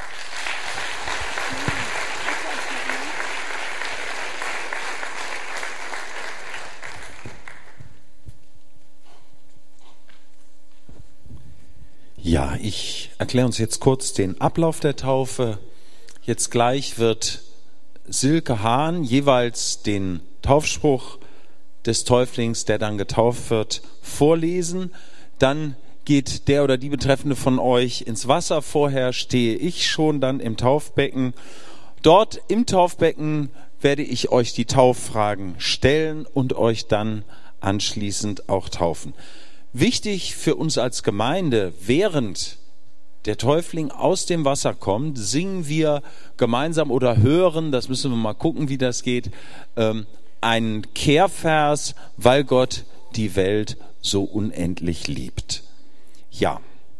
Speaker 5: Ja, ich erkläre uns jetzt kurz den Ablauf der Taufe. Jetzt gleich wird Silke Hahn jeweils den Taufspruch des Täuflings, der dann getauft wird, vorlesen. Dann geht der oder die Betreffende von euch ins Wasser. Vorher stehe ich schon dann im Taufbecken. Dort im Taufbecken werde ich euch die Tauffragen stellen und euch dann anschließend auch taufen. Wichtig für uns als Gemeinde, während der Täufling aus dem Wasser kommt, singen wir gemeinsam oder hören, das müssen wir mal gucken, wie das geht, ähm, einen Kehrvers, weil Gott die Welt so unendlich liebt. Ja.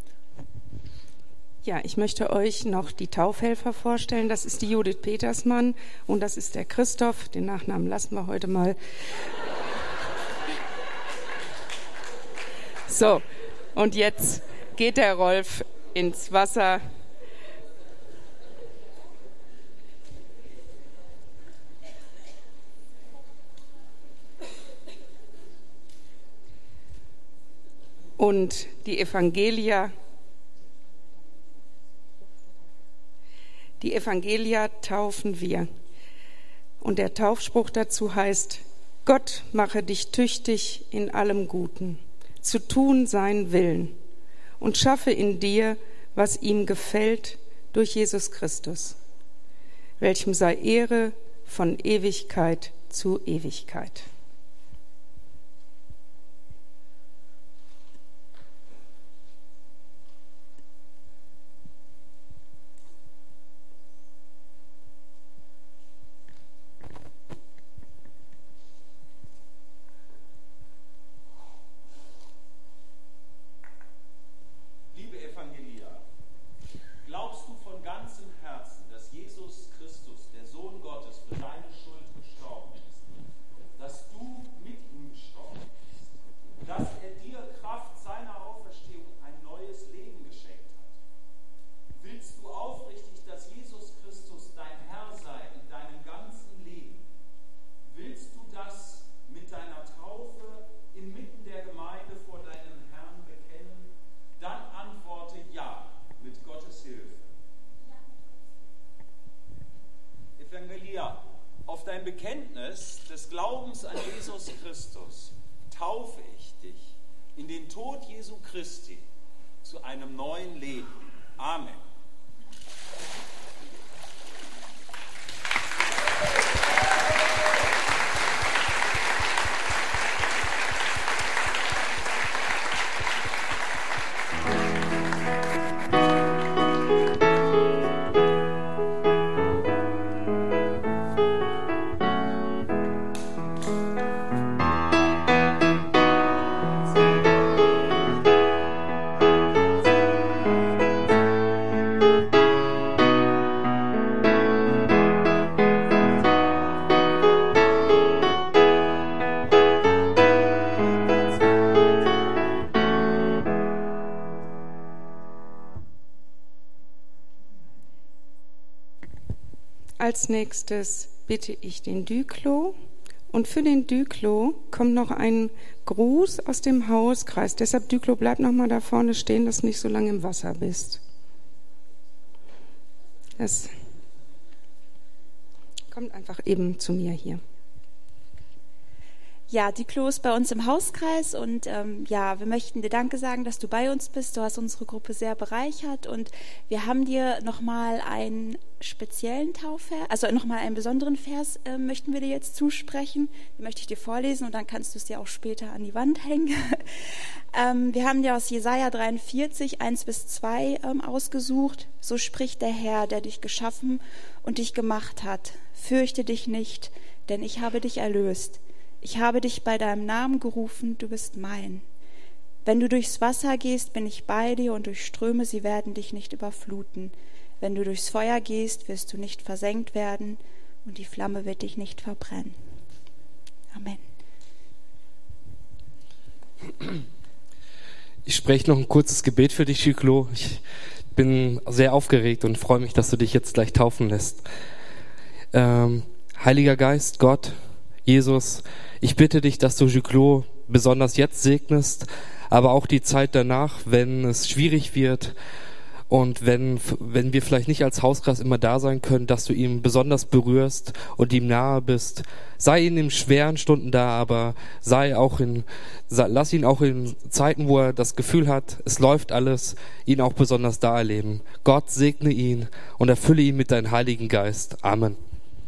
Speaker 1: Ja, ich möchte euch noch die Taufhelfer vorstellen. Das ist die Judith Petersmann und das ist der Christoph. Den Nachnamen lassen wir heute mal. So, und jetzt geht der Rolf ins Wasser. Und die Evangelia, die Evangelia taufen wir. Und der Taufspruch dazu heißt, Gott mache dich tüchtig in allem Guten, zu tun seinen Willen und schaffe in dir, was ihm gefällt, durch Jesus Christus, welchem sei Ehre von Ewigkeit zu Ewigkeit.
Speaker 5: Dass er dir Kraft seiner Auferstehung dein Bekenntnis des Glaubens an Jesus Christus taufe ich dich in den Tod Jesu Christi zu einem neuen Leben. Amen.
Speaker 1: Als nächstes bitte ich den Dyklo. Und für den Dyklo kommt noch ein Gruß aus dem Hauskreis. Deshalb, Dyklo, bleib noch mal da vorne stehen, dass du nicht so lange im Wasser bist. Das kommt einfach eben zu mir hier.
Speaker 13: Ja, Dyklo ist bei uns im Hauskreis und ähm, ja, wir möchten dir Danke sagen, dass du bei uns bist. Du hast unsere Gruppe sehr bereichert und wir haben dir nochmal einen speziellen Taufvers, also nochmal einen besonderen Vers äh, möchten wir dir jetzt zusprechen. Den möchte ich dir vorlesen und dann kannst du es dir auch später an die Wand hängen. ähm, wir haben dir aus Jesaja dreiundvierzig, eins bis zwei ähm, ausgesucht. So spricht der Herr, der dich geschaffen und dich gemacht hat. Fürchte dich nicht, denn ich habe dich erlöst. Ich habe dich bei deinem Namen gerufen, du bist mein. Wenn du durchs Wasser gehst, bin ich bei dir und durch Ströme, sie werden dich nicht überfluten. Wenn du durchs Feuer gehst, wirst du nicht versenkt werden und die Flamme wird dich nicht verbrennen. Amen.
Speaker 12: Ich spreche noch ein kurzes Gebet für dich, Dyklo. Ich bin sehr aufgeregt und freue mich, dass du dich jetzt gleich taufen lässt. Ähm, Heiliger Geist, Gott, Jesus, ich bitte dich, dass du Dyklo besonders jetzt segnest, aber auch die Zeit danach, wenn es schwierig wird und wenn, wenn wir vielleicht nicht als Hauskreis immer da sein können, dass du ihn besonders berührst und ihm nahe bist. Sei in den schweren Stunden da, aber sei auch in, sei, lass ihn auch in Zeiten, wo er das Gefühl hat, es läuft alles, ihn auch besonders da erleben. Gott segne ihn und erfülle ihn mit deinem Heiligen Geist. Amen.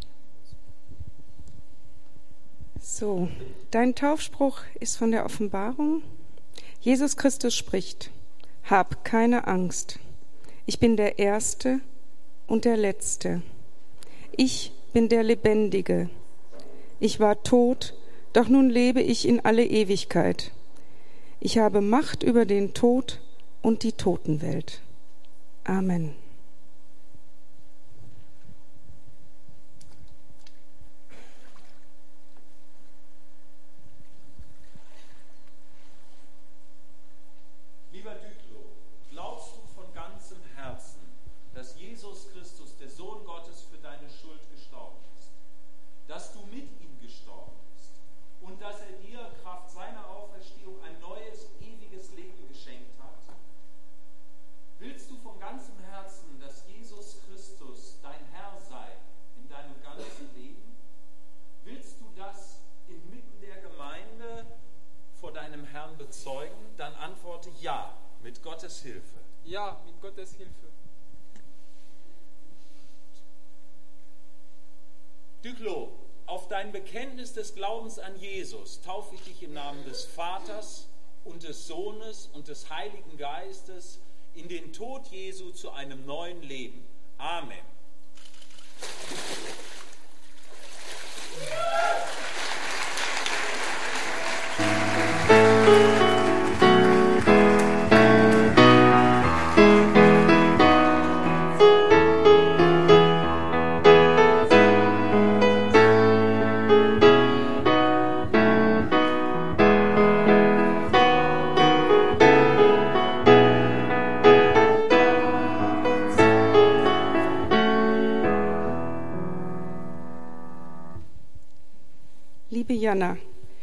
Speaker 1: So, dein Taufspruch ist von der Offenbarung. Jesus Christus spricht: Hab keine Angst. Ich bin der Erste und der Letzte. Ich bin der Lebendige. Ich war tot, doch nun lebe ich in alle Ewigkeit. Ich habe Macht über den Tod und die Totenwelt. Amen.
Speaker 5: Bezeugen, dann antworte ja, mit Gottes Hilfe.
Speaker 7: Ja, mit Gottes Hilfe.
Speaker 5: Dyklo, auf dein Bekenntnis des Glaubens an Jesus taufe ich dich im Namen des Vaters und des Sohnes und des Heiligen Geistes in den Tod Jesu zu einem neuen Leben. Amen.
Speaker 1: Liebe Jana,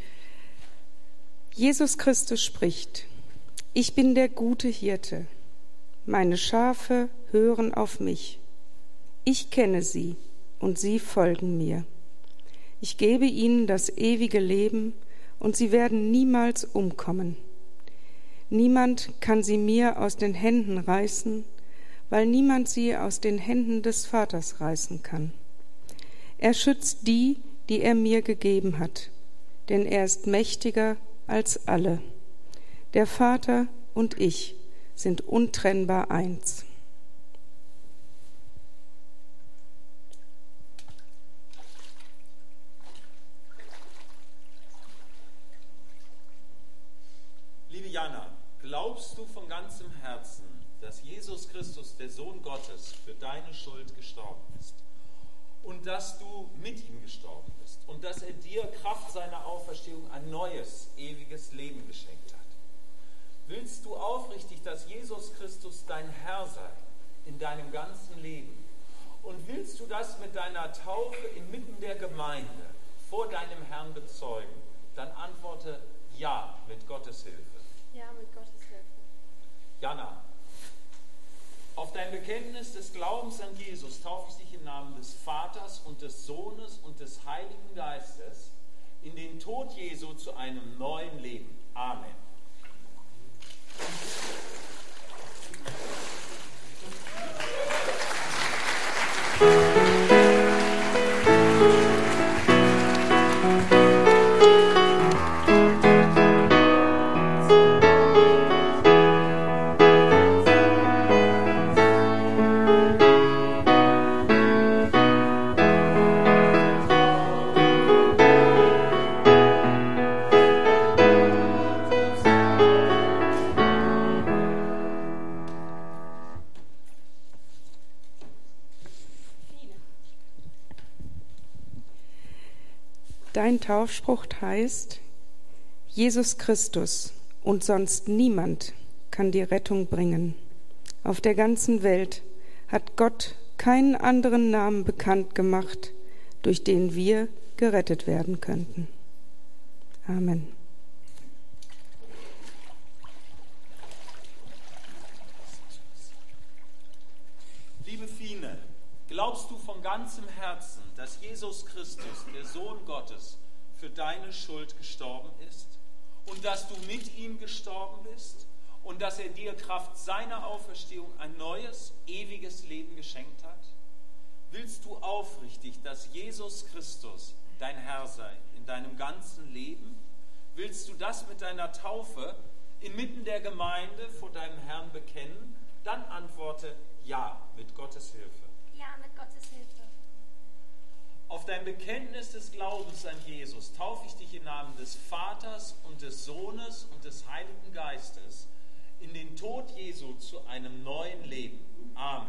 Speaker 1: Jesus Christus spricht: Ich bin der gute Hirte. Meine Schafe hören auf mich. Ich kenne sie und sie folgen mir. Ich gebe ihnen das ewige Leben und sie werden niemals umkommen. Niemand kann sie mir aus den Händen reißen, weil niemand sie aus den Händen des Vaters reißen kann. Er schützt die, die er mir gegeben hat, denn er ist mächtiger als alle. Der Vater und ich sind untrennbar eins.
Speaker 5: Liebe Jana, glaubst du von ganzem Herzen, dass Jesus Christus, der Sohn Gottes, für deine Schuld gestorben ist und dass du mit ihm gestorben bist und dass er dir Kraft seiner Auferstehung ein neues, ewiges Leben geschenkt hat? Willst du aufrichtig, dass Jesus Christus dein Herr sei in deinem ganzen Leben? Und willst du das mit deiner Taufe inmitten der Gemeinde vor deinem Herrn bezeugen? Dann antworte ja mit Gottes Hilfe.
Speaker 8: Ja, mit Gottes Hilfe.
Speaker 5: Jana, auf dein Bekenntnis des Glaubens an Jesus taufe ich dich im Namen des Vaters und des Sohnes und des Heiligen Geistes in den Tod Jesu zu einem neuen Leben. Amen.
Speaker 1: Dein Taufspruch heißt: Jesus Christus und sonst niemand kann die Rettung bringen. Auf der ganzen Welt hat Gott keinen anderen Namen bekannt gemacht, durch den wir gerettet werden könnten. Amen.
Speaker 5: Liebe Fine, glaubst du von ganzem Herzen, dass Jesus Christus, der Sohn Gottes, für deine Schuld gestorben ist und dass du mit ihm gestorben bist und dass er dir Kraft seiner Auferstehung ein neues, ewiges Leben geschenkt hat? Willst du aufrichtig, dass Jesus Christus dein Herr sei in deinem ganzen Leben? Willst du das mit deiner Taufe inmitten der Gemeinde vor deinem Herrn bekennen? Dann antworte ja mit Gottes Hilfe.
Speaker 9: Ja, mit Gottes Hilfe.
Speaker 5: Auf dein Bekenntnis des Glaubens an Jesus taufe ich dich im Namen des Vaters und des Sohnes und des Heiligen Geistes in den Tod Jesu zu einem neuen Leben. Amen.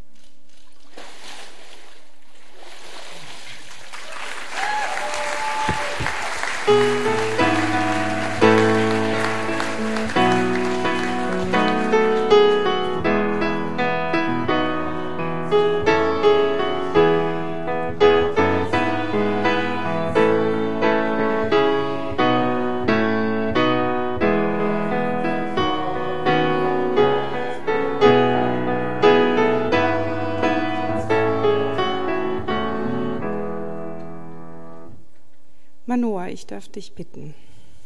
Speaker 1: Manoah, ich darf dich bitten.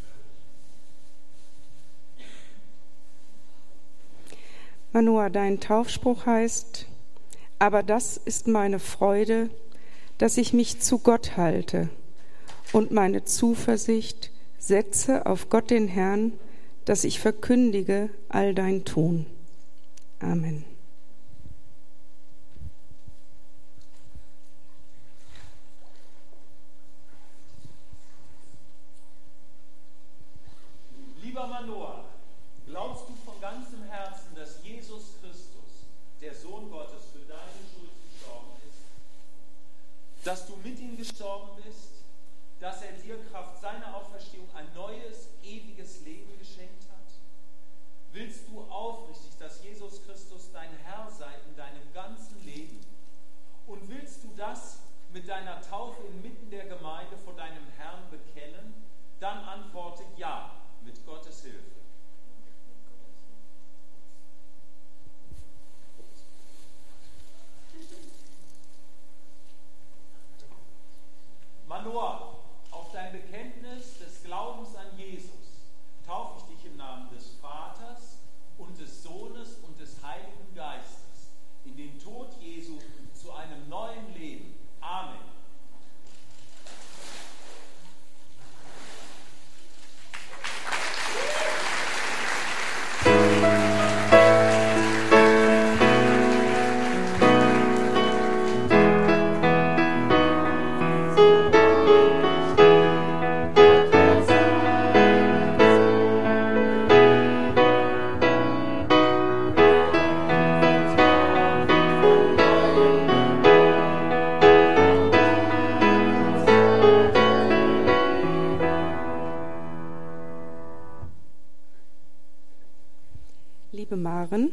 Speaker 1: Manoah, dein Taufspruch heißt: Aber das ist meine Freude, dass ich mich zu Gott halte und meine Zuversicht setze auf Gott den Herrn, dass ich verkündige all dein Tun. Amen.
Speaker 5: Lieber Manoah, glaubst du von ganzem Herzen, dass Jesus Christus, der Sohn Gottes, für deine Schuld gestorben ist? Dass du mit ihm gestorben bist? Dass er dir Kraft seiner Auferstehung ein neues, ewiges Leben geschenkt hat? Willst du aufrichtig, dass Jesus Christus dein Herr sei in deinem ganzen Leben? Und willst du das mit deiner Taufe inmitten der Gemeinde vor deinem Herrn bekennen? Dann antworte ja mit Gottes Hilfe. Manoah Wort, auf dein Bekenntnis des Glaubens an Jesus, taufe ich dich im Namen des Vaters und des Sohnes und des Heiligen Geistes in den Tod Jesu zu einem neuen Leben. Amen.
Speaker 1: Liebe Maren,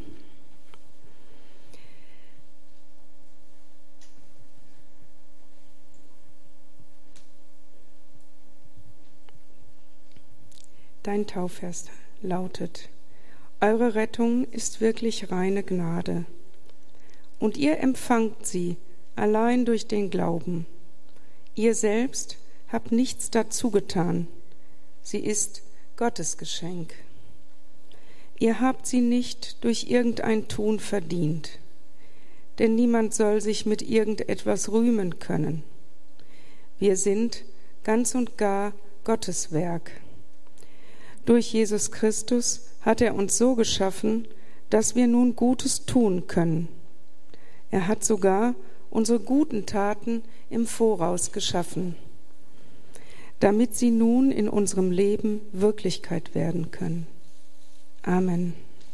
Speaker 1: dein Taufvers lautet: Eure Rettung ist wirklich reine Gnade, und ihr empfangt sie allein durch den Glauben. Ihr selbst habt nichts dazu getan, sie ist Gottes Geschenk. Ihr habt sie nicht durch irgendein Tun verdient, denn niemand soll sich mit irgendetwas rühmen können. Wir sind ganz und gar Gottes Werk. Durch Jesus Christus hat er uns so geschaffen, dass wir nun Gutes tun können. Er hat sogar unsere guten Taten im Voraus geschaffen, damit sie nun in unserem Leben Wirklichkeit werden können. Amen.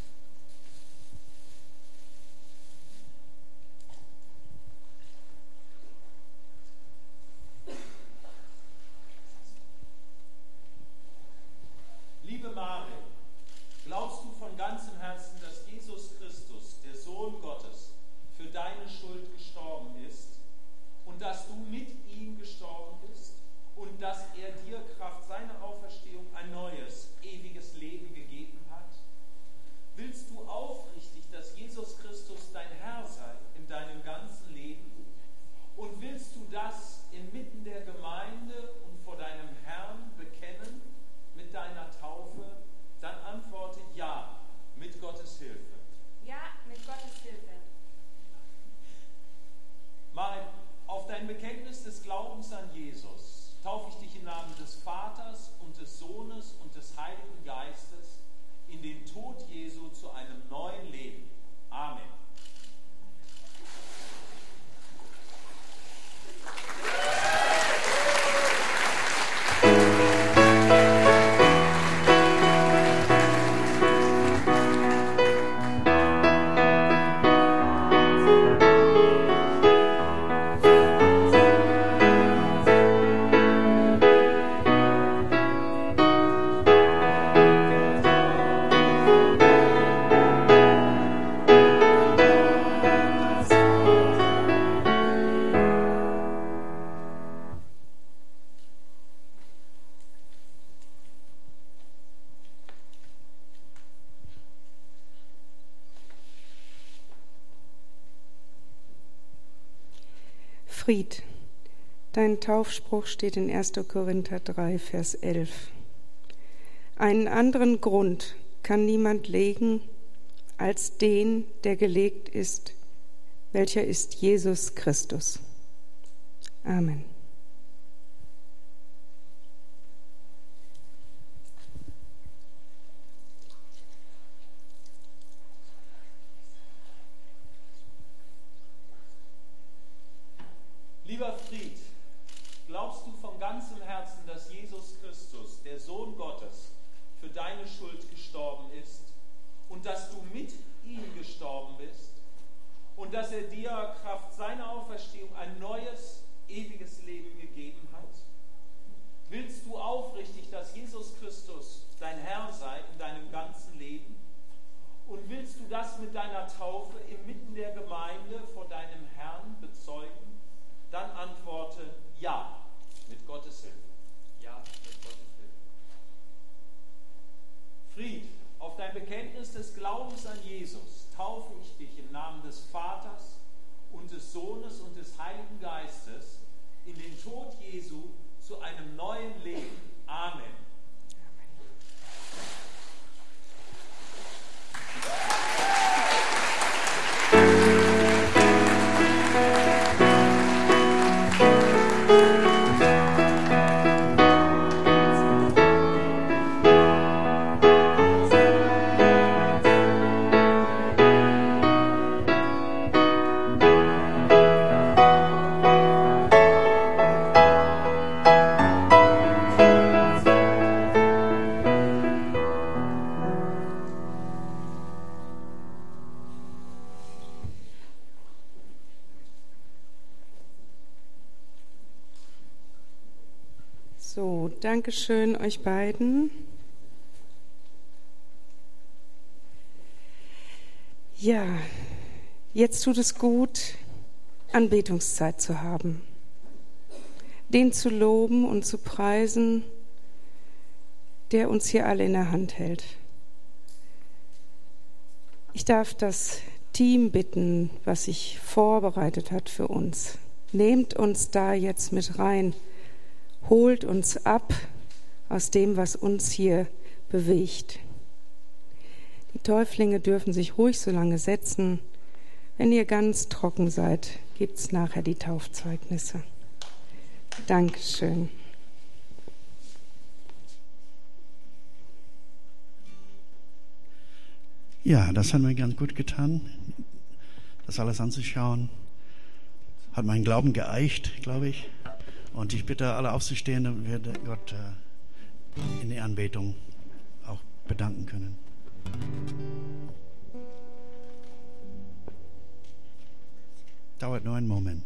Speaker 5: Liebe Maren, glaubst du von ganzem Herzen, dass Jesus Christus, der Sohn Gottes, für deine Schuld gestorben ist und dass du mit ihm gestorben bist und dass er dir Kraft seiner Auferstehung ein neues, ewiges Leben gegeben hat? Willst du aufrichtig, dass Jesus Christus dein Herr sei in deinem ganzen Leben? Und willst du das inmitten der Gemeinde und vor deinem Herrn bekennen mit deiner Taufe? Dann antworte ja, mit Gottes Hilfe.
Speaker 14: Ja, mit Gottes Hilfe.
Speaker 5: Maren, auf dein Bekenntnis des Glaubens an Jesus taufe ich dich im Namen des Vaters und des Sohnes und des Heiligen Geistes in den Tod Jesu zu einem neuen Leben. Amen.
Speaker 1: Fried. Dein Taufspruch steht in erster Korinther drei, Vers elf. Einen anderen Grund kann niemand legen als den, der gelegt ist, welcher ist Jesus Christus. Amen.
Speaker 5: Lieber Fried, glaubst du von ganzem Herzen, dass Jesus Christus, der Sohn Gottes, für deine Schuld gestorben ist und dass du mit ihm gestorben bist und dass er dir Kraft seiner Auferstehung ein neues, ewiges Leben gegeben hat? Willst du aufrichtig, dass Jesus Christus dein Herr sei in deinem ganzen Leben? Und willst du das mit deiner Taufe inmitten der Gemeinde vor deinem Herrn bezeugen? Dann antworte ja, mit Gottes Hilfe. Ja, mit Gottes Hilfe. Fried, auf dein Bekenntnis des Glaubens an Jesus taufe ich dich im Namen des Vaters und des Sohnes und des Heiligen Geistes in den Tod Jesu zu zu einem neuen Leben. Amen.
Speaker 1: So, Dankeschön euch beiden. Ja, jetzt tut es gut, Anbetungszeit zu haben, den zu loben und zu preisen, der uns hier alle in der Hand hält. Ich darf das Team bitten, was sich vorbereitet hat für uns. Nehmt uns da jetzt mit rein. Holt uns ab aus dem, was uns hier bewegt. Die Täuflinge dürfen sich ruhig so lange setzen. Wenn ihr ganz trocken seid, gibt es nachher die Taufzeugnisse. Dankeschön.
Speaker 15: Ja, das hat mir ganz gut getan, das alles anzuschauen. Hat meinen Glauben geeicht, glaube ich. Und ich bitte alle aufzustehen, damit wir Gott äh, in der Anbetung auch bedanken können. Dauert nur einen Moment.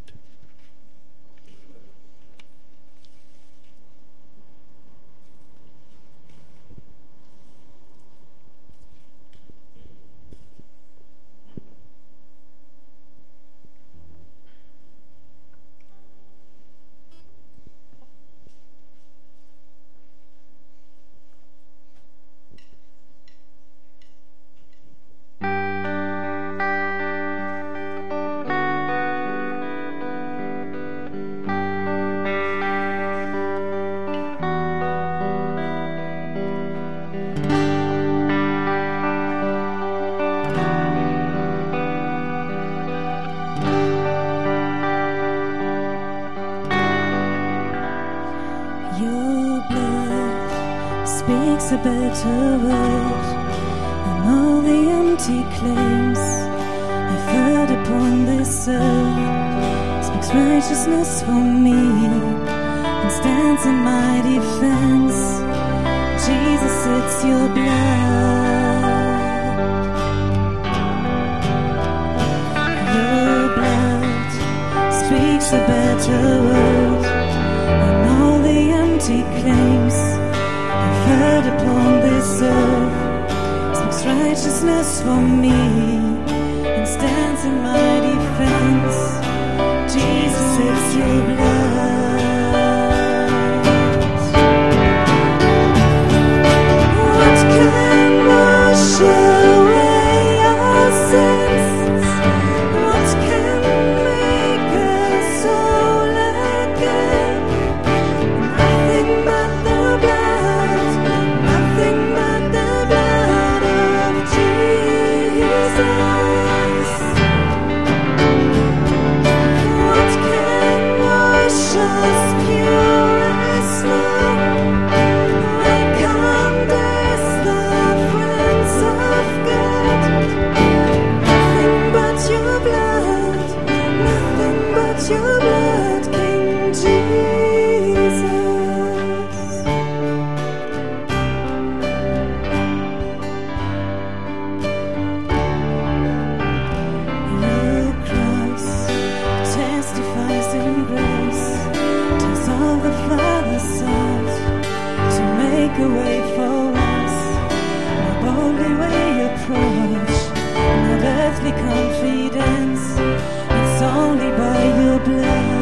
Speaker 16: speaks a better word than all the empty claims I've heard upon this earth. Speaks righteousness for me and stands in my defense. Jesus, it's your blood. Your blood speaks a better word than all the empty claims heard upon this earth. Speaks righteousness for me and stands in my defense. Jesus, it's your blood. What can wash away our sins? What can make us whole again? Nothing but the blood. Nothing but the blood of Jesus. What can wash us pure as snow? What condemns the friends of God? Nothing but your blood. Nothing but your blood, King Jesus. Your cross testifies in grace, tells all the Father sought to make a way for us. No boldly we approach, no earthly confidence. It's only by your blood.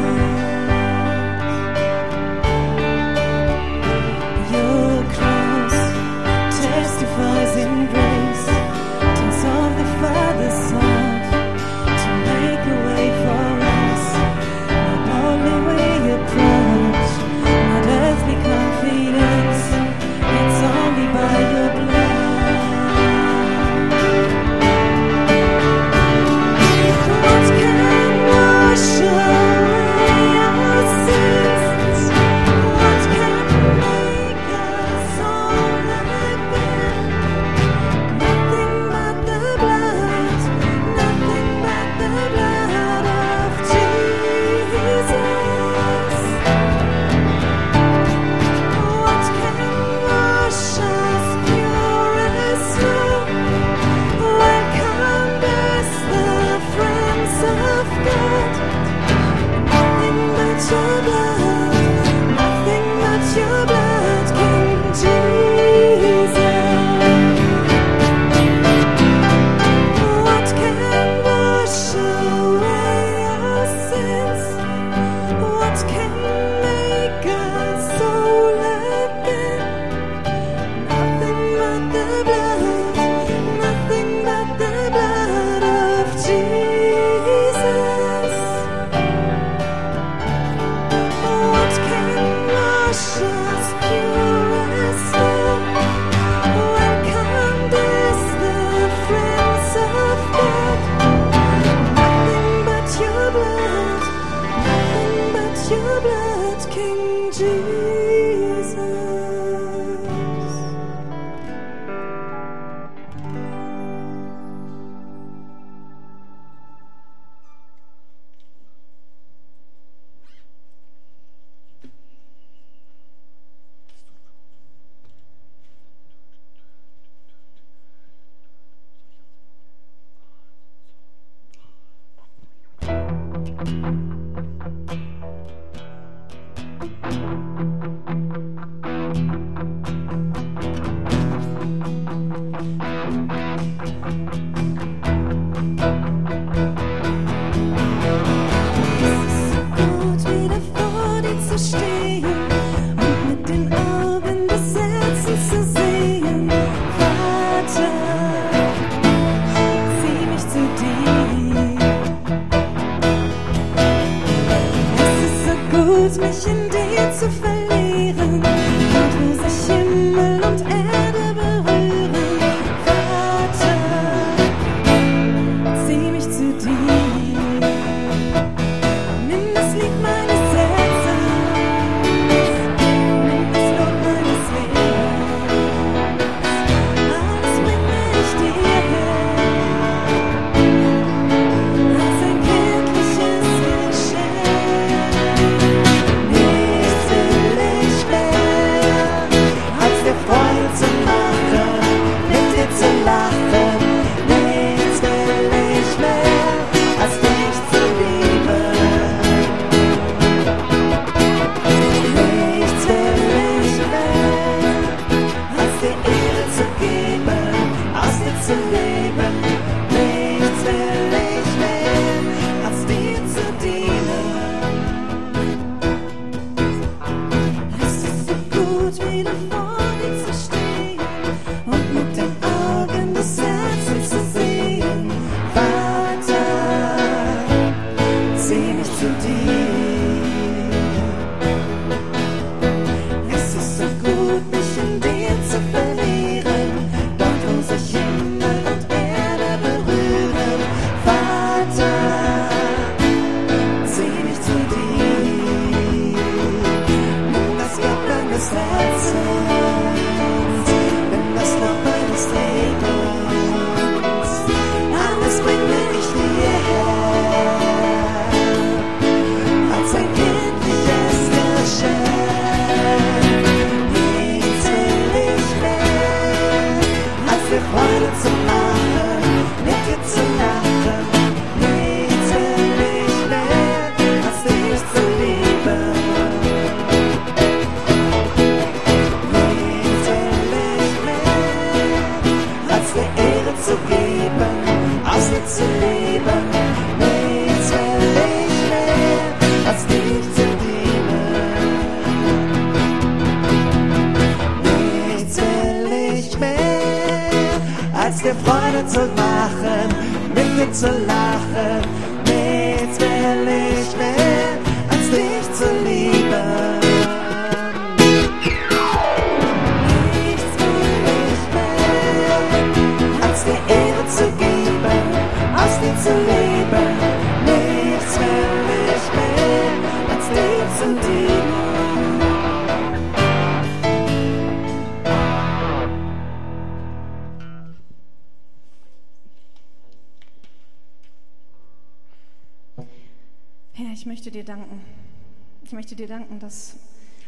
Speaker 17: Dass,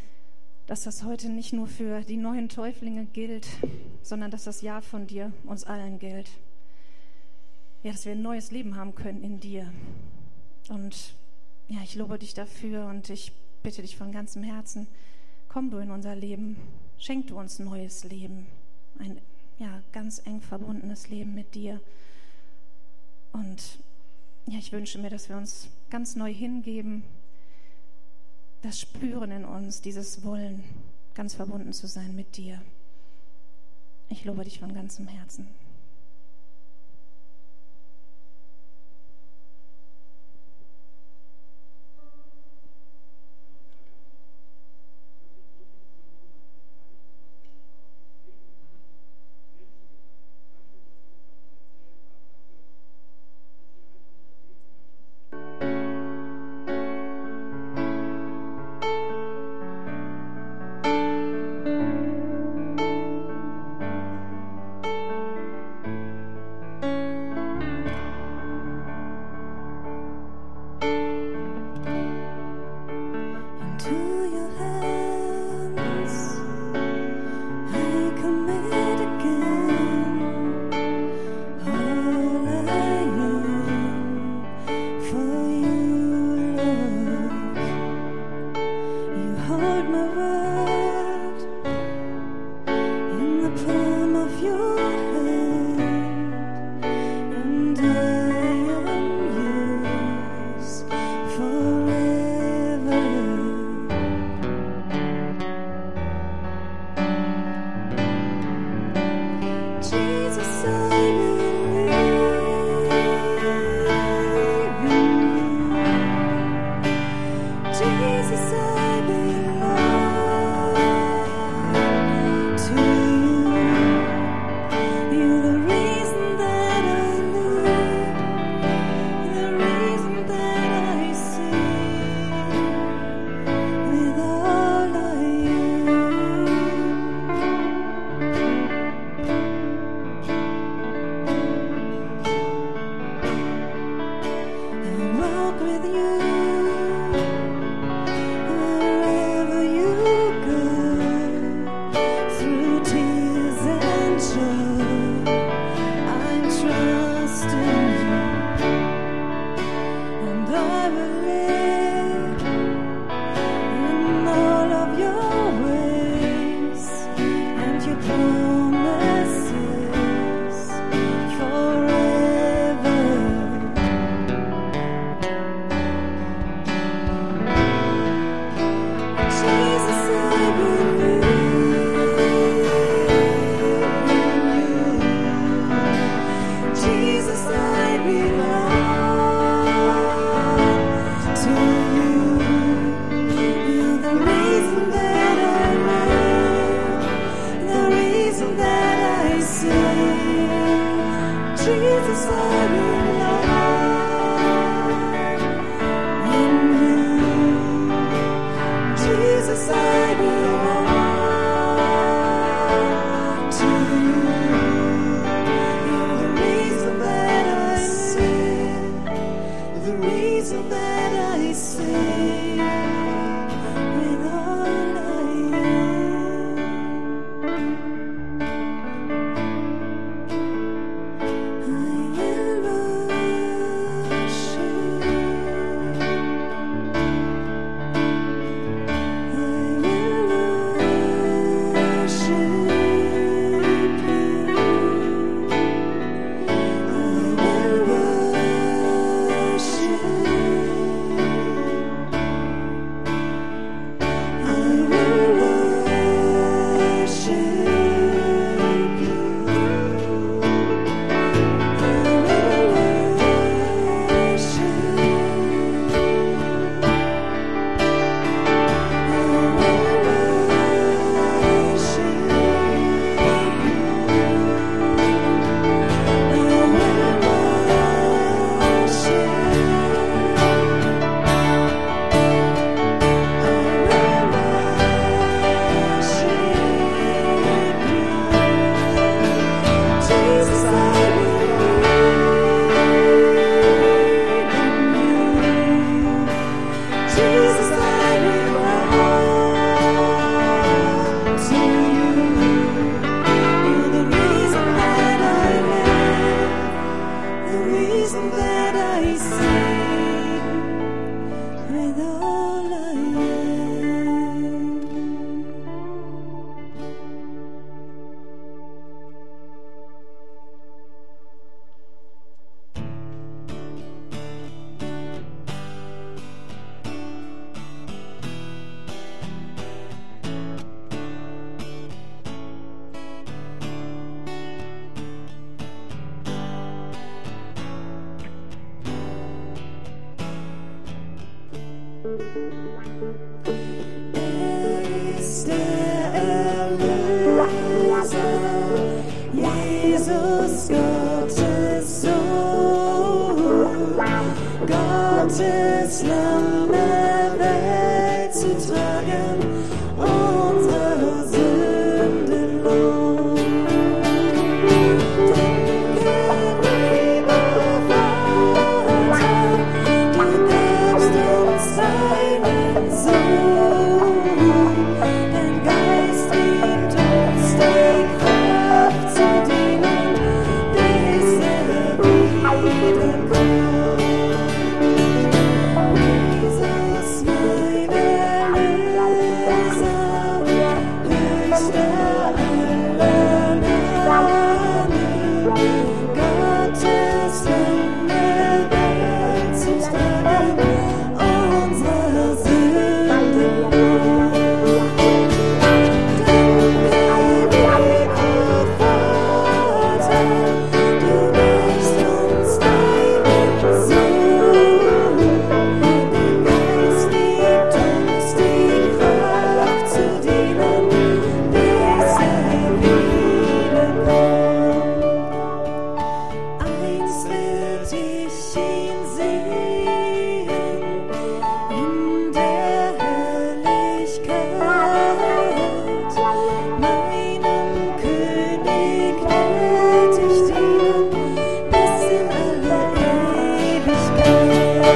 Speaker 17: dass das heute nicht nur für die neuen Täuflinge gilt, sondern dass das Ja von dir uns allen gilt. Ja, dass wir ein neues Leben haben können in dir. Und ja, ich lobe dich dafür und ich bitte dich von ganzem Herzen, komm du in unser Leben, schenk du uns neues Leben, ein ja, ganz eng verbundenes Leben mit dir. Und ja, ich wünsche mir, dass wir uns ganz neu hingeben, das Spüren in uns, dieses Wollen, ganz verbunden zu sein mit dir. Ich lobe dich von ganzem Herzen.
Speaker 16: Walk with you Er ist der Erlöser, Jesus, Gottes Sohn, Gottes Lamm der Welt zu tragen, unsere Sünden Lohn. Danke, lieber Vater, du gabst uns deinen Sohn, dein Geist gibt uns die Kraft zu dienen, bis er wiederkommt. Jesus, mein Erlöser, höchster aller Namen, Gottes Lamm der Welt zu tragen, unsere Sünden Lohn. Danke, lieber Vater, du gibst uns deinen Sohn, dein Geist gibt uns die Kraft zu dienen, bis er wiederkommt. Einst wird ich ihn sehen in der Herrlichkeit, meinem König werd ich dienen bis in alle Ewigkeit.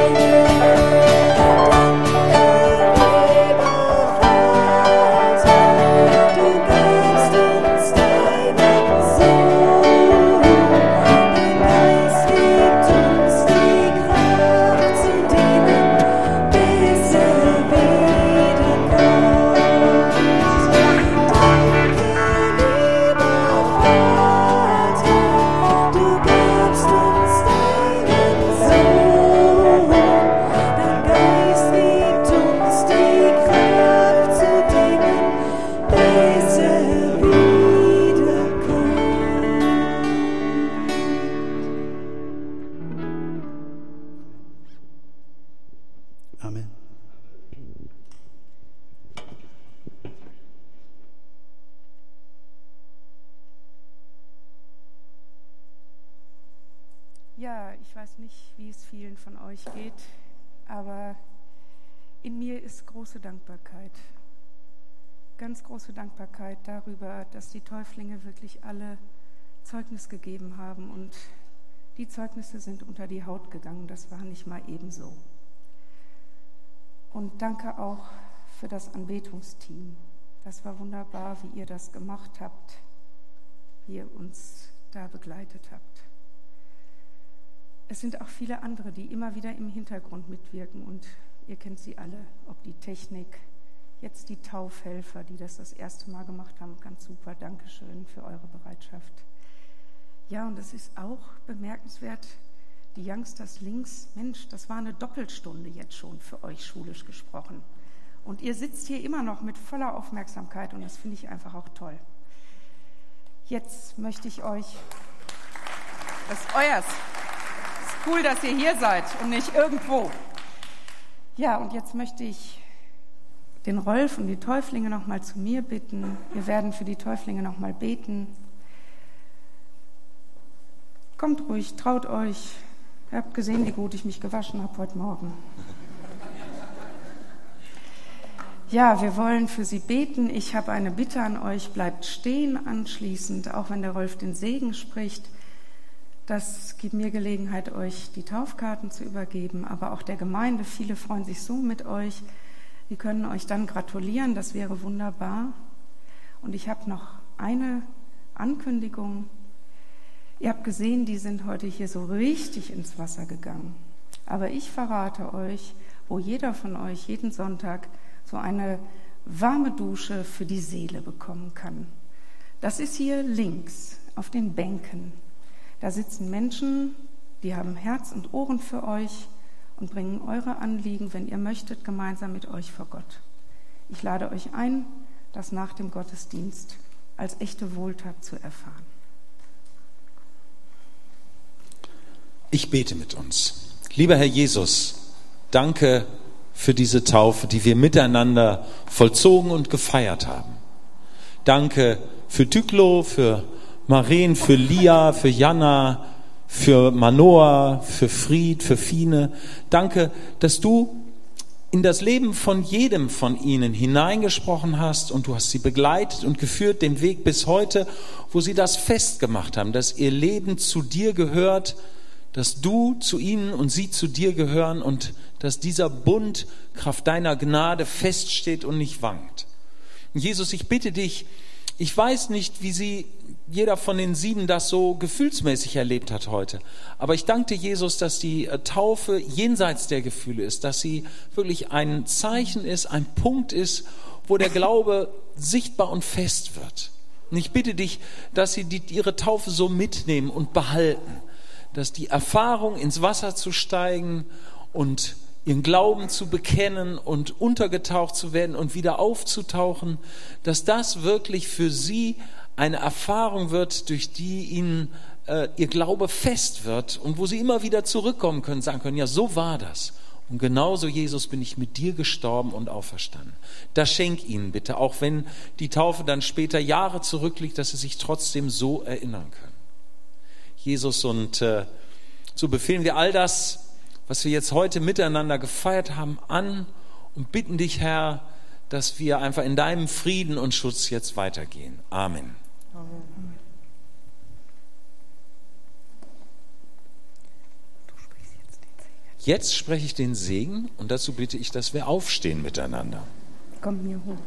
Speaker 16: Danke, lieber Vater, du gabst uns deinen Sohn, dein Geist gibt uns die Kraft zu dienen, bis er wiederkommt. Danke, lieber Vater, du gabst uns deinen Sohn, dein Geist gibt uns die Kraft zu dienen, bis er wiederkommt.
Speaker 15: Amen.
Speaker 1: Ja, ich weiß nicht, wie es vielen von euch geht, aber in mir ist große Dankbarkeit. Ganz große Dankbarkeit darüber, dass die Täuflinge wirklich alle Zeugnis gegeben haben und die Zeugnisse sind unter die Haut gegangen. Das war nicht mal ebenso. Und danke auch für das Anbetungsteam. Das war wunderbar, wie ihr das gemacht habt, wie ihr uns da begleitet habt. Es sind auch viele andere, die immer wieder im Hintergrund mitwirken und ihr kennt sie alle, ob die Technik, jetzt die Taufhelfer, die das das erste Mal gemacht haben. Ganz super, Dankeschön für eure Bereitschaft. Ja, und es ist auch bemerkenswert, die Youngsters links, Mensch, das war eine Doppelstunde jetzt schon für euch schulisch gesprochen. Und ihr sitzt hier immer noch mit voller Aufmerksamkeit und das finde ich einfach auch toll. Jetzt möchte ich euch, das ist euers. Es ist cool, dass ihr hier seid und nicht irgendwo. Ja, und jetzt möchte ich den Rolf und die Täuflinge noch mal zu mir bitten. Wir werden für die Täuflinge noch mal beten. Kommt ruhig, traut euch. Ihr habt gesehen, wie gut ich mich gewaschen habe heute Morgen. Ja, wir wollen für sie beten. Ich habe eine Bitte an euch, bleibt stehen anschließend, auch wenn der Rolf den Segen spricht. Das gibt mir Gelegenheit, euch die Taufkarten zu übergeben, aber auch der Gemeinde. Viele freuen sich so mit euch. Wir können euch dann gratulieren, das wäre wunderbar. Und ich habe noch eine Ankündigung. Ihr habt gesehen, die sind heute hier so richtig ins Wasser gegangen. Aber ich verrate euch, wo jeder von euch jeden Sonntag so eine warme Dusche für die Seele bekommen kann. Das ist hier links auf den Bänken. Da sitzen Menschen, die haben Herz und Ohren für euch und bringen eure Anliegen, wenn ihr möchtet, gemeinsam mit euch vor Gott. Ich lade euch ein, das nach dem Gottesdienst als echte Wohltat zu erfahren.
Speaker 18: Ich bete mit uns. Lieber Herr Jesus, danke
Speaker 5: für diese Taufe, die wir miteinander vollzogen und gefeiert haben. Danke für Tyklo, für Maren, für Lia, für Jana, für Manoa, für Fried, für Fine. Danke, dass du in das Leben von jedem von ihnen hineingesprochen hast und du hast sie begleitet und geführt, den Weg bis heute, wo sie das festgemacht haben, dass ihr Leben zu dir gehört, dass du zu ihnen und sie zu dir gehören und dass dieser Bund Kraft deiner Gnade feststeht und nicht wankt. Jesus, ich bitte dich, ich weiß nicht, wie sie, jeder von den sieben das so gefühlsmäßig erlebt hat heute. Aber ich danke dir, Jesus, dass die Taufe jenseits der Gefühle ist, dass sie wirklich ein Zeichen ist, ein Punkt ist, wo der Glaube sichtbar und fest wird. Und ich bitte dich, dass sie die, ihre Taufe so mitnehmen und behalten, dass die Erfahrung, ins Wasser zu steigen und ihren Glauben zu bekennen und untergetaucht zu werden und wieder aufzutauchen, dass das wirklich für sie eine Erfahrung wird, durch die ihnen äh, ihr Glaube fest wird und wo sie immer wieder zurückkommen können, sagen können, ja, so war das. Und genauso, Jesus, bin ich mit dir gestorben und auferstanden. Das schenk ihnen bitte, auch wenn die Taufe dann später Jahre zurückliegt, dass sie sich trotzdem so erinnern können. Jesus, und äh, so befehlen wir all das, was wir jetzt heute miteinander gefeiert haben, an und bitten dich, Herr, dass wir einfach in deinem Frieden und Schutz jetzt weitergehen. Amen. Amen. Jetzt spreche ich den Segen und dazu bitte ich, dass wir aufstehen miteinander.
Speaker 2: Komm mir hoch.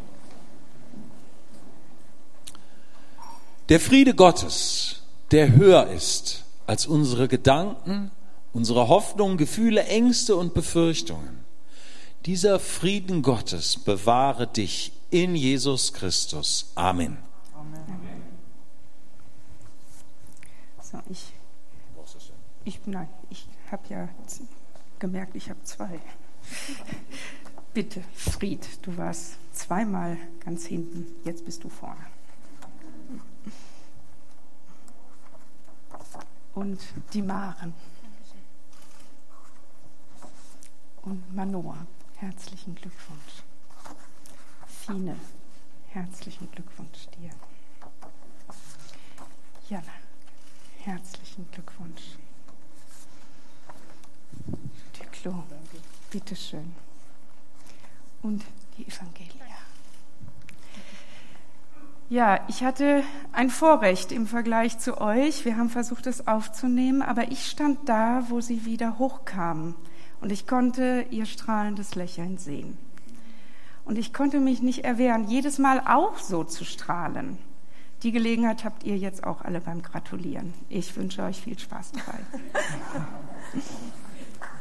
Speaker 5: Der Friede Gottes, der höher ist als unsere Gedanken, unsere Hoffnungen, Gefühle, Ängste und Befürchtungen. Dieser Frieden Gottes bewahre dich in Jesus Christus. Amen.
Speaker 2: Amen. So, ich, ich, nein, ich habe ja gemerkt, ich habe zwei. Bitte, Fried, du warst zweimal ganz hinten, jetzt bist du vorne. Und die Maren. Und Manoa, herzlichen Glückwunsch. Fine, herzlichen Glückwunsch dir. Jana, herzlichen Glückwunsch. Tyklo, bitteschön. Und die Evangelia. Ja, ich hatte ein Vorrecht im Vergleich zu euch. Wir haben versucht, es aufzunehmen, aber ich stand da, wo sie wieder hochkamen. Und ich konnte ihr strahlendes Lächeln sehen. Und ich konnte mich nicht erwehren, jedes Mal auch so zu strahlen. Die Gelegenheit habt ihr jetzt auch alle beim Gratulieren. Ich wünsche euch viel Spaß dabei.